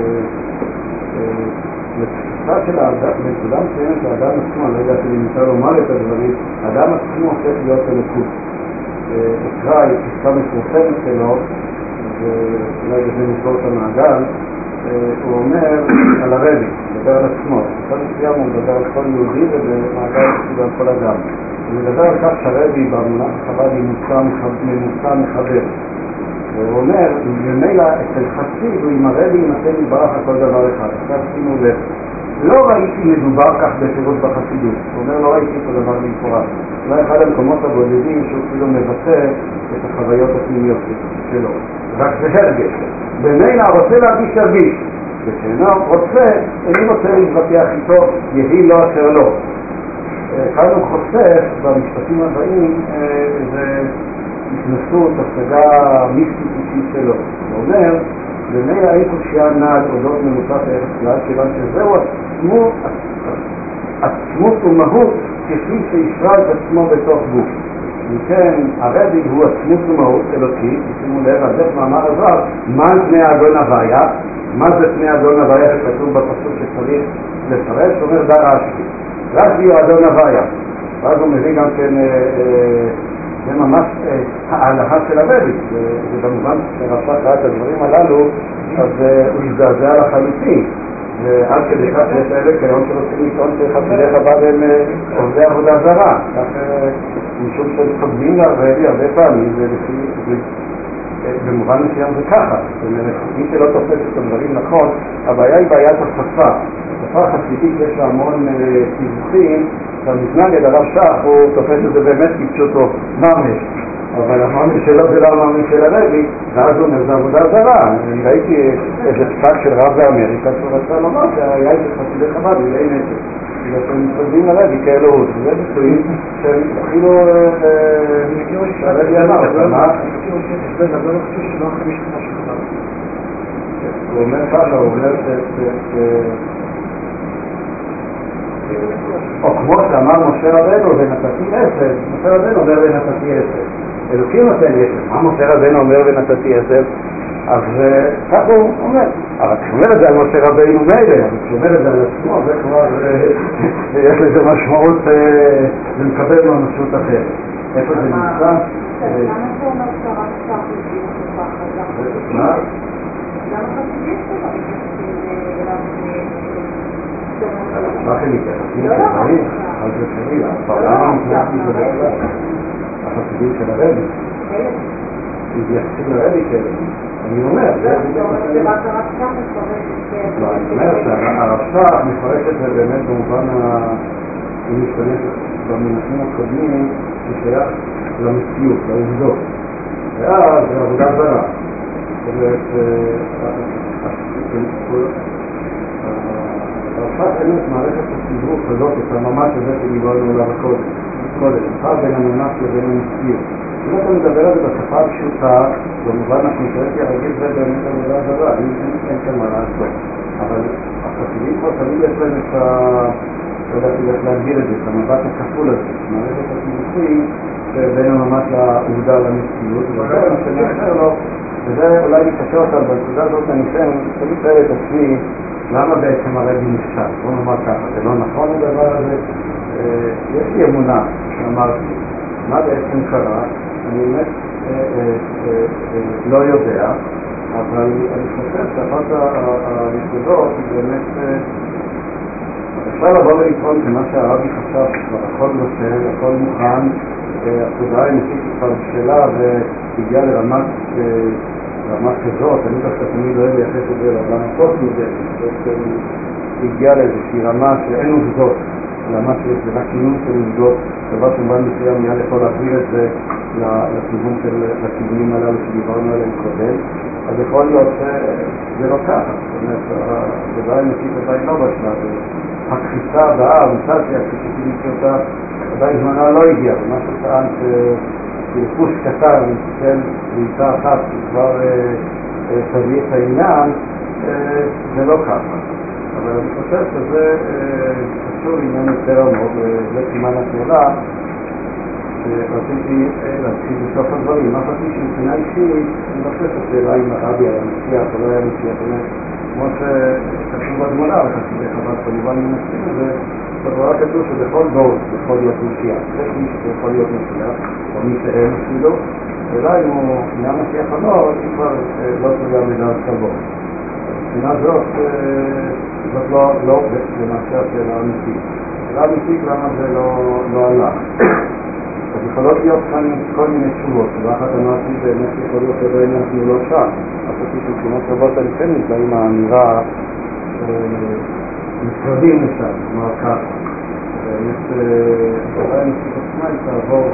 [SPEAKER 2] לתפיסה של האדם, בנקודה מסוימת האדם עצמו, אני לא יודע שאני ניסה לומר את הדברים, האדם עצמו הופך להיות אלוקות. אקרא היא תפיסה מפורסמת שלו, ואולי בזה נסגור את המעגל, הוא אומר על הרבי, מדבר על עצמו, בכל מסוים הוא מדבר על כל יהודי ובמעגל יחסי על כל אדם. הוא מדבר על כך שהרבי במונח חב"ד היא ממוצע מחבר. והוא אומר, ממילא אצל חסיד הוא עם הרבי ינתן יתברך על כל דבר אחד. עכשיו שימו לב, לא ראיתי מדובר כך בפירוש בחסידות. הוא אומר, לא ראיתי את הדבר במפורש. אולי אחד המקומות הבודדים שהוא כאילו מבטא את החוויות הפנימיות שלו. רק זה הרגש. במילא רוצה להרגיש תרגיש. ושאינו רוצה, איני רוצה להתווכח איתו, יהי לו אשר לא. כאן הוא חושף במשפטים הבאים איזה התנסות, השגה מיסטית אישית שלו. הוא אומר, במילא אין קושיה נעד אודות ממוצע היחס כלל, כיוון שזהו עצמות ומהות כפי שישרה את עצמו בתוך גוף. מכן הרבי הוא עצמות ומהות אלוקית, שימו לב, אז איך מאמר הזוהר, מה פני האדון הוויה? מה זה פני האדון הוויה שכתוב בפסוק שצריך לפרש? הוא אומר דר רש"י. רש"י הוא האדון הוויה. ואז הוא מביא גם כן, זה ממש ההלכה של הרבי. ובמובן שרש"י ראה את הדברים הללו, אז הוא הזדעזע לחלוטין. ועד כדי כך שיש אלה כיום שרוצים לטעון שחסידי חב"ד הם עובדי עבודה זרה. כך משום שהם חוגגים להרבי הרבה פעמים, במובן מסוים זה ככה. זאת אומרת, מי שלא תופס את הדברים נכון, הבעיה היא בעיית השפה. השפה החסידית יש לה המון סיבוכים, והמתנגד הרב שך הוא תופס את זה באמת כפשוטו ממש. אבל אמרנו שלא זה לא המאמין של הרבי, ואז הוא אומר, זה עבודה זרה. אני ראיתי איזה פסק של רב באמריקה שהוא רצה לומר שהיה איזה חסידי חב"ד ויהיה נשק. בגלל שהם מתחזים לרבי כאלוהות. וזה ביטויים שהם התחילו שהרבי אמר. הוא אומר ככה, הוא אומר או כמו שאמר משה רבנו ונתתי עשר, משה רבנו אומר ונתתי עשר. אלוקים נותן עשר. מה משה רבנו אומר ונתתי עשר? אז כך הוא אומר. אבל כשאומר את זה על משה רבנו מילא, אבל כשאומר את זה על עצמו, זה כבר יש לזה משמעות, זה מקבל ממשות אחרת. איפה זה נמצא?
[SPEAKER 5] למה זה אומר שרק שח לגיל חזק?
[SPEAKER 2] מה?
[SPEAKER 5] למה חסידים שלו?
[SPEAKER 2] מה חליקה? אז זה חלילה. למה נכנסתי זה בכלל? החסידים של הרבי. מתייחסים לרבי כאלה. אני אומר, זה
[SPEAKER 5] רק הרב שח מפרש את זה.
[SPEAKER 2] לא, אני אומר שהרב שח מפרש את זה באמת במובן הוא משתמש במונחים הקודמים ששייך למציאות, לעובדות. ואז זה עבודה זרה. זאת אומרת, הרב שח אין את מערכת הסיבוב הזאת, את הממש הזה שדיברנו עליו קודם. אחד בין הממש לבין המציאות. אם אתה מדבר על זה בשפה הפשוטה, במובן הקונקרטי הרגיל זה באמת עבודה זרה, אין כאן מה לעשות. אבל החסידים כבר תמיד יש להם את לא יודעתי איך להגדיר את זה, את המבט הכפול הזה, מערכת הסיבוכים שבין הממש לעובדה למציאות, וזה מה שאני אחר לו, וזה אולי נקשר אותם בנקודה הזאת, אני תמיד שואל את עצמי, למה בעצם הרבי נכשל? בוא נאמר ככה, זה לא נכון הדבר הזה? יש לי אמונה, שאמרתי, מה בעצם קרה? אני באמת לא יודע, אבל אני חושב שאחת הנקודות היא באמת אפשר לבוא ולטעון שמה שהרבי חשב שכבר הכל נושא, הכל מוכן, התודעה האנושית כבר בשלה והגיעה לרמה כזאת, אני דווקא תמיד אוהב לייחס את זה לעולם הפוסט-מודרני, הגיעה לאיזושהי רמה שאין עובדות, רמה שזה רק כינון של עובדות, דבר שמובן מסוים מיד יכול להעביר את זה לכיוונים הללו שדיברנו עליהם קודם, אז יכול להיות שזה לא ככה, זאת אומרת, התודעה האנושית עדיין לא בשלה, הקפיצה הבאה, המוטציה, כפי אותה, עדיין זמנה לא הגיעה, ומה שטען שפוש קטן, כן, בעיטה אחת שכבר תביא את העניין, זה לא ככה. אבל אני חושב שזה קשור לעניין יותר עמוק, וזה סימן השאלה שרציתי להתחיל בסוף הדברים. מה חשבתי שמבחינה אישית, אני חושב השאלה אם הרבי היה משיח או לא היה משיח, כמו שכתוב בגמרא, וחסידי חב"ד כמובן מנסים את זה, בגמרא כתוב שבכל דור יכול להיות משיח. יש מי שיכול להיות משיח, או מי שאין אפילו, ואולי אם הוא נהיה משיח או לא, היא כבר לא תלויה בדעת כבוד. מבחינה זאת לא למעשה השאלה האמיתית. השאלה האמיתית למה זה לא הלך. אז יכולות להיות כאן כל מיני תשובות. ואחת אמרתי באמת יכול להיות עדיין אנחנו לא שם. חשבתי שבחינות רבות אני כן נמצא עם האמירה נפרדים לשם, כלומר ככה. באמת השאלה האמיתית עצמה היא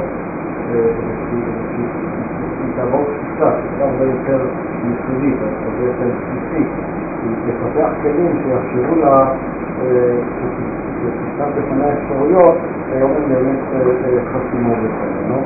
[SPEAKER 2] תעבור תפיסה, שכבר הרבה יותר יסודית, הרבה יותר בסיסית. לפתח כלים שיאפשרו לה שתפתח בפני האפשרויות היום הם באמת חסימות בפנינו.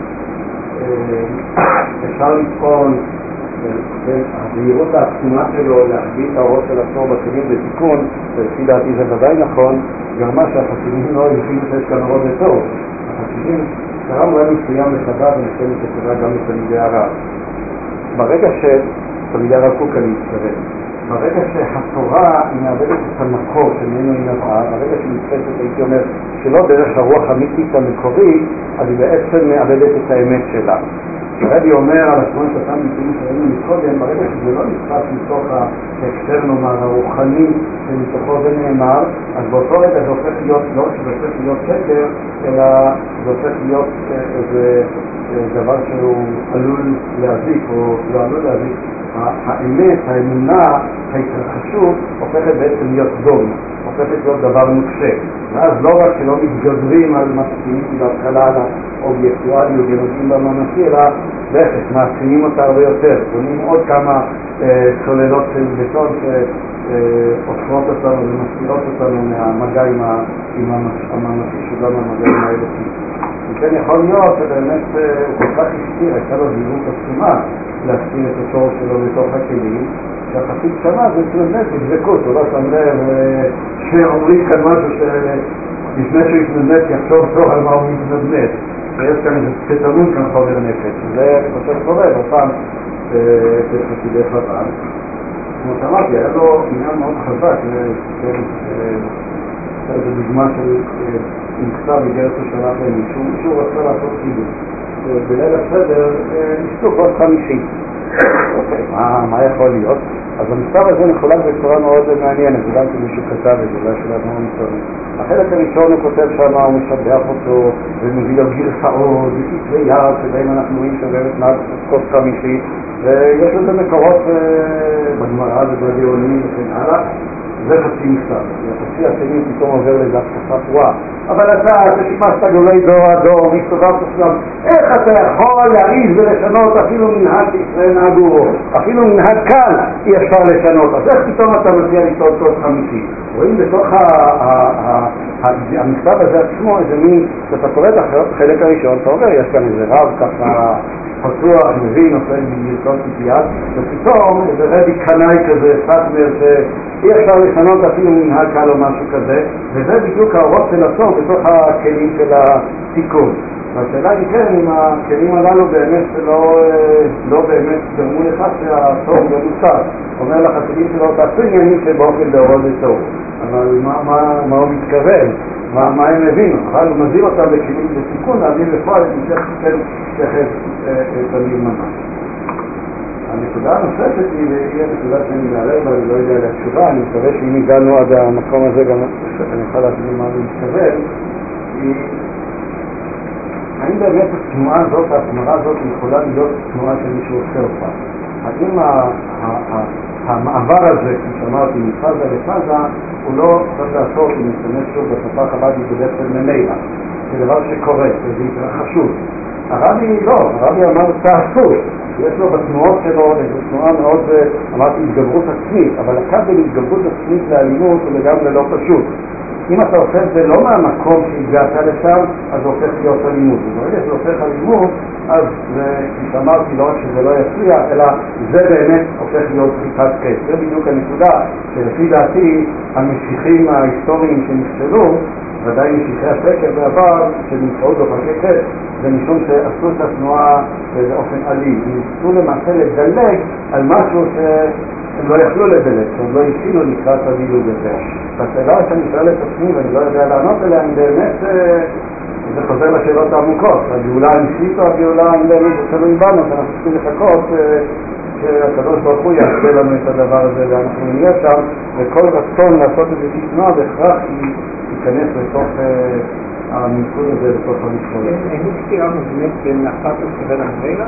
[SPEAKER 2] אפשר לבחון הזהירות העצומה שלו להחביא את האורות של עצמו בכלים בתיקון, ולפי דעתי זה ודאי נכון, גרמה שהחסידים לא הבינו שיש כאן אורות לטוב. החסידים קרם רב מסוים לחב"ד ונכתב שקרה גם לתלמידי הרב. ברגע שתלמידי הרב קוק אני מתכוון, ברגע שהתורה היא מאבדת את המקור שממנו היא נבעה, ברגע שהיא נתפסת, הייתי אומר, שלא דרך הרוח המיתית המקורית, אז היא בעצם מאבדת את האמת שלה. הרבי אומר על עצמו שאתם ביטויים שראינו מקודם, ברגע שזה לא נתפס מתוך ההקשר, נאמר, הרוחני שמתוכו זה נאמר, אז באותו רגע זה הופך להיות, לא שזה הופך להיות שקר, אלא זה הופך להיות איזה דבר שהוא עלול להזיק או לא עלול להזיק. האמת, האמונה, ההתרחשות הופכת בעצם להיות דוגמה, הופכת להיות דבר נוקשה. ואז לא רק שלא מתגברים על מה שכיניתי בהתחלה על האובייקטואליות ונוגעים בממשי, אלא בהפך, מעצימים אותה הרבה יותר. בונים עוד כמה סוללות של בטון שעוצרות אותנו ומסתירות אותנו מהמגע עם הממשי שגם המגע עם האלוקי. וכן יכול להיות שבאמת הוא כל כך השתיר, הייתה לו זהירות עצומה להסתיר את התור שלו בתוך הכלים, שהחסיד שמע זה באמת תבדקות, הוא לא שם לב שאומרים כאן משהו שלפני שהוא יתנדנד יחשוב טוב על מה הוא מתנדנד, ויש כאן איזה פתרון כאן חובר נפש, זה אני חושב קורה בפעם של חסידי חב"ד. כמו שאמרתי, היה לו עניין מאוד חזק, זו דוגמה של מכתב בגלל ששלח למישהו, מישהו רצה לעשות חידוש. בליל הסדר נשתוק עוד 50. אוקיי, מה יכול להיות? אז המכתב הזה מחולק בצורה מאוד מעניינת, וגם שמישהו כתב את זה, אולי שלנו מסורים. החלק הראשון הוא כותב שם, הוא משבח אותו, ומביא לו גרסאות, וכתבי יד, שבהם אנחנו רואים שבאמת מעט כוס 50, ויש לזה מקורות בגמרא ובגאונים וכן הלאה. זה חצי מכתב, החצי השני פתאום עובר לזה התקפת וואה. אבל אתה ששימשת גולי דור הדור והסתובבת שם, איך אתה יכול להעיז ולשנות אפילו מנהג ישראל נהגו, אפילו מנהג קל אי אפשר לשנות, אז איך פתאום אתה מציע לטעות טוב 50? רואים בתוך המכתב הזה עצמו איזה מין, שאתה קורא את החלק הראשון, אתה אומר, יש כאן איזה רב ככה פתוח, מבין, עושה מגרסות ציפיית, ופתאום איזה רבי קנאי כזה, סטמר, שאי אפשר לשנות אפילו מנהג קל או משהו כזה, וזה בדיוק האורות של הסוף בתוך הכלים של התיקון. והשאלה היא כן, אם הכלים הללו באמת לא באמת גרמו לך שהסוף לא מוסר. אומר לחסידים שלו, תעשו עניינים שבאופן דאורון לטוב. אבל מה הוא מתכוון? מה הם הבינו? אבל הוא מזהיר אותם בכלים בתיקון, להביא בפועל את משך כן תכף תמיד ממש. הנקודה הנוספת היא הנקודה שאני מערב, אני לא יודע על התשובה, אני מקווה שאם הגענו עד המקום הזה גם אני יכול להבין מה אני מתכוון, היא האם באמת התנועה הזאת, ההתמרה הזאת יכולה להיות תנועה שמישהו עושה אותה? האם המעבר הזה, כמו שאמרתי, מפאזה לפאזה, הוא לא צריך לעשות, אם נשתמש שוב בשפה החב"דית בדרך של ממילא, זה דבר שקורה, זה התרחשות. הרבי לא, הרבי אמר תעשו, יש לו בתנועות שלו, זו תנועה מאוד, אמרתי, התגברות עצמית, אבל הקו בין התגברות עצמית לאלימות הוא לגמרי לא פשוט. אם אתה עושה את זה לא מהמקום שהגעת לשם, אז זה הופך להיות אלימות. וברגע שזה הופך אלימות, אז כפי שאמרתי, לא רק שזה לא יצליח, אלא זה באמת הופך להיות דחיפת קץ. זה בדיוק הנקודה שלפי דעתי המשיחים ההיסטוריים שנכשלו, ודאי משיחי השקר בעבר, שנמצאו דוחקי קץ, זה משום שעשו את התנועה באופן אלים. הם ניסו למעשה לדלג על משהו הם לא יכלו לדלג, שהם לא התחילו לקראת הדילוג הזה. והשאלה שאני שואל את עצמי, ואני לא יודע לענות עליה, אם באמת זה חוזר לשאלות העמוקות, הגאולה האישית או הגאולה האנדמית תלוי בנו, שאנחנו צריכים לחכות שהקדוש ברוך הוא יעשה לנו את הדבר הזה ואנחנו נהיה שם, וכל רצון לעשות את זה תשמע בהכרח ייכנס לתוך המלכוד הזה, לתוך המשפט.
[SPEAKER 4] אין סתירה מובנית בין הפתוס לבין הממילא?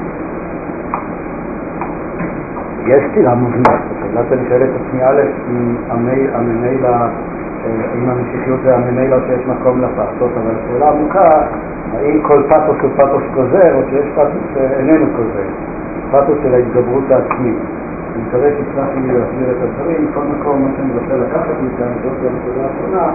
[SPEAKER 2] יש סתירה מובנית. השאלה שאני שואל את עצמי א', אם הממילא, אם המשיחיות זה הממילא שיש מקום לפתוס, אבל השאלה עמוקה, האם כל פתוס הוא פתוס כוזר, או שיש פתוס שאיננו כוזר, פתוס של ההתגברות העצמית. אני מקווה שהצלחתי להסביר את הדברים. כל מקום, מה שאני רוצה לקחת מכאן, זאת הנקודה האחרונה,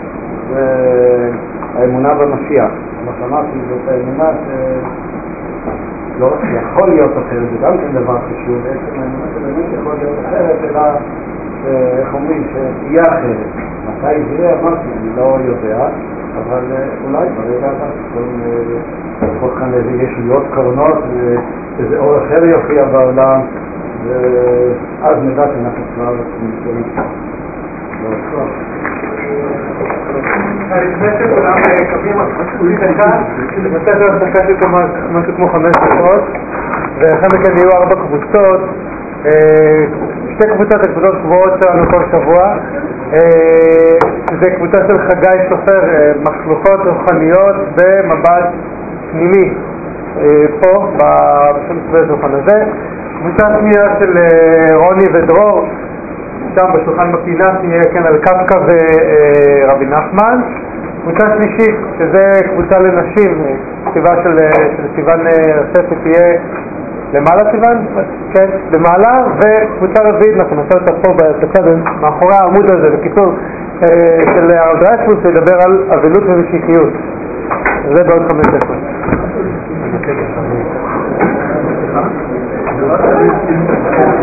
[SPEAKER 2] והאמונה במשיח. כמו שאמרתי, זאת האמונה שלא רק יכול להיות אחרת, זה גם כן דבר חשוב, בעצם האמונה שבאמת יכול להיות אחרת, אלא איך אומרים, שתהיה אחרת. מתי זה יהיה? אמרתי, אני לא יודע, אבל אולי ברגע הזה תפוך כאן איזה ישויות קרנות ואיזה אור אחר יופיע בעולם, ואז נדע שאנחנו כבר נמצאים שם. לא אסכוח.
[SPEAKER 1] לפני שכולם קווים מספולי דקה, נבצע את ההפסקה של משהו כמו 5 דקות, ואחרי מכן יהיו 4 קבוצות, 2 קבוצות הקבוצות קבועות שלנו כל שבוע, זה קבוצה של חגי סופר, מחלוקות רוחניות במבט פנימי, פה, בשולחן הזה, קבוצה שנייה של רוני ודרור, שם בשולחן בפינה תהיה כן על קפקא ורבי נחמן. קבוצה שלישית, שזה קבוצה לנשים, כתיבה של סיוון רספי תהיה למעלה סיוון? כן, למעלה, וקבוצה רביעית, אנחנו נעשה אותה פה בצד מאחורי העמוד הזה, בקיצור, של הרב דרייפוס, לדבר על אבלות ומשיחיות. זה בעוד 5 דקות.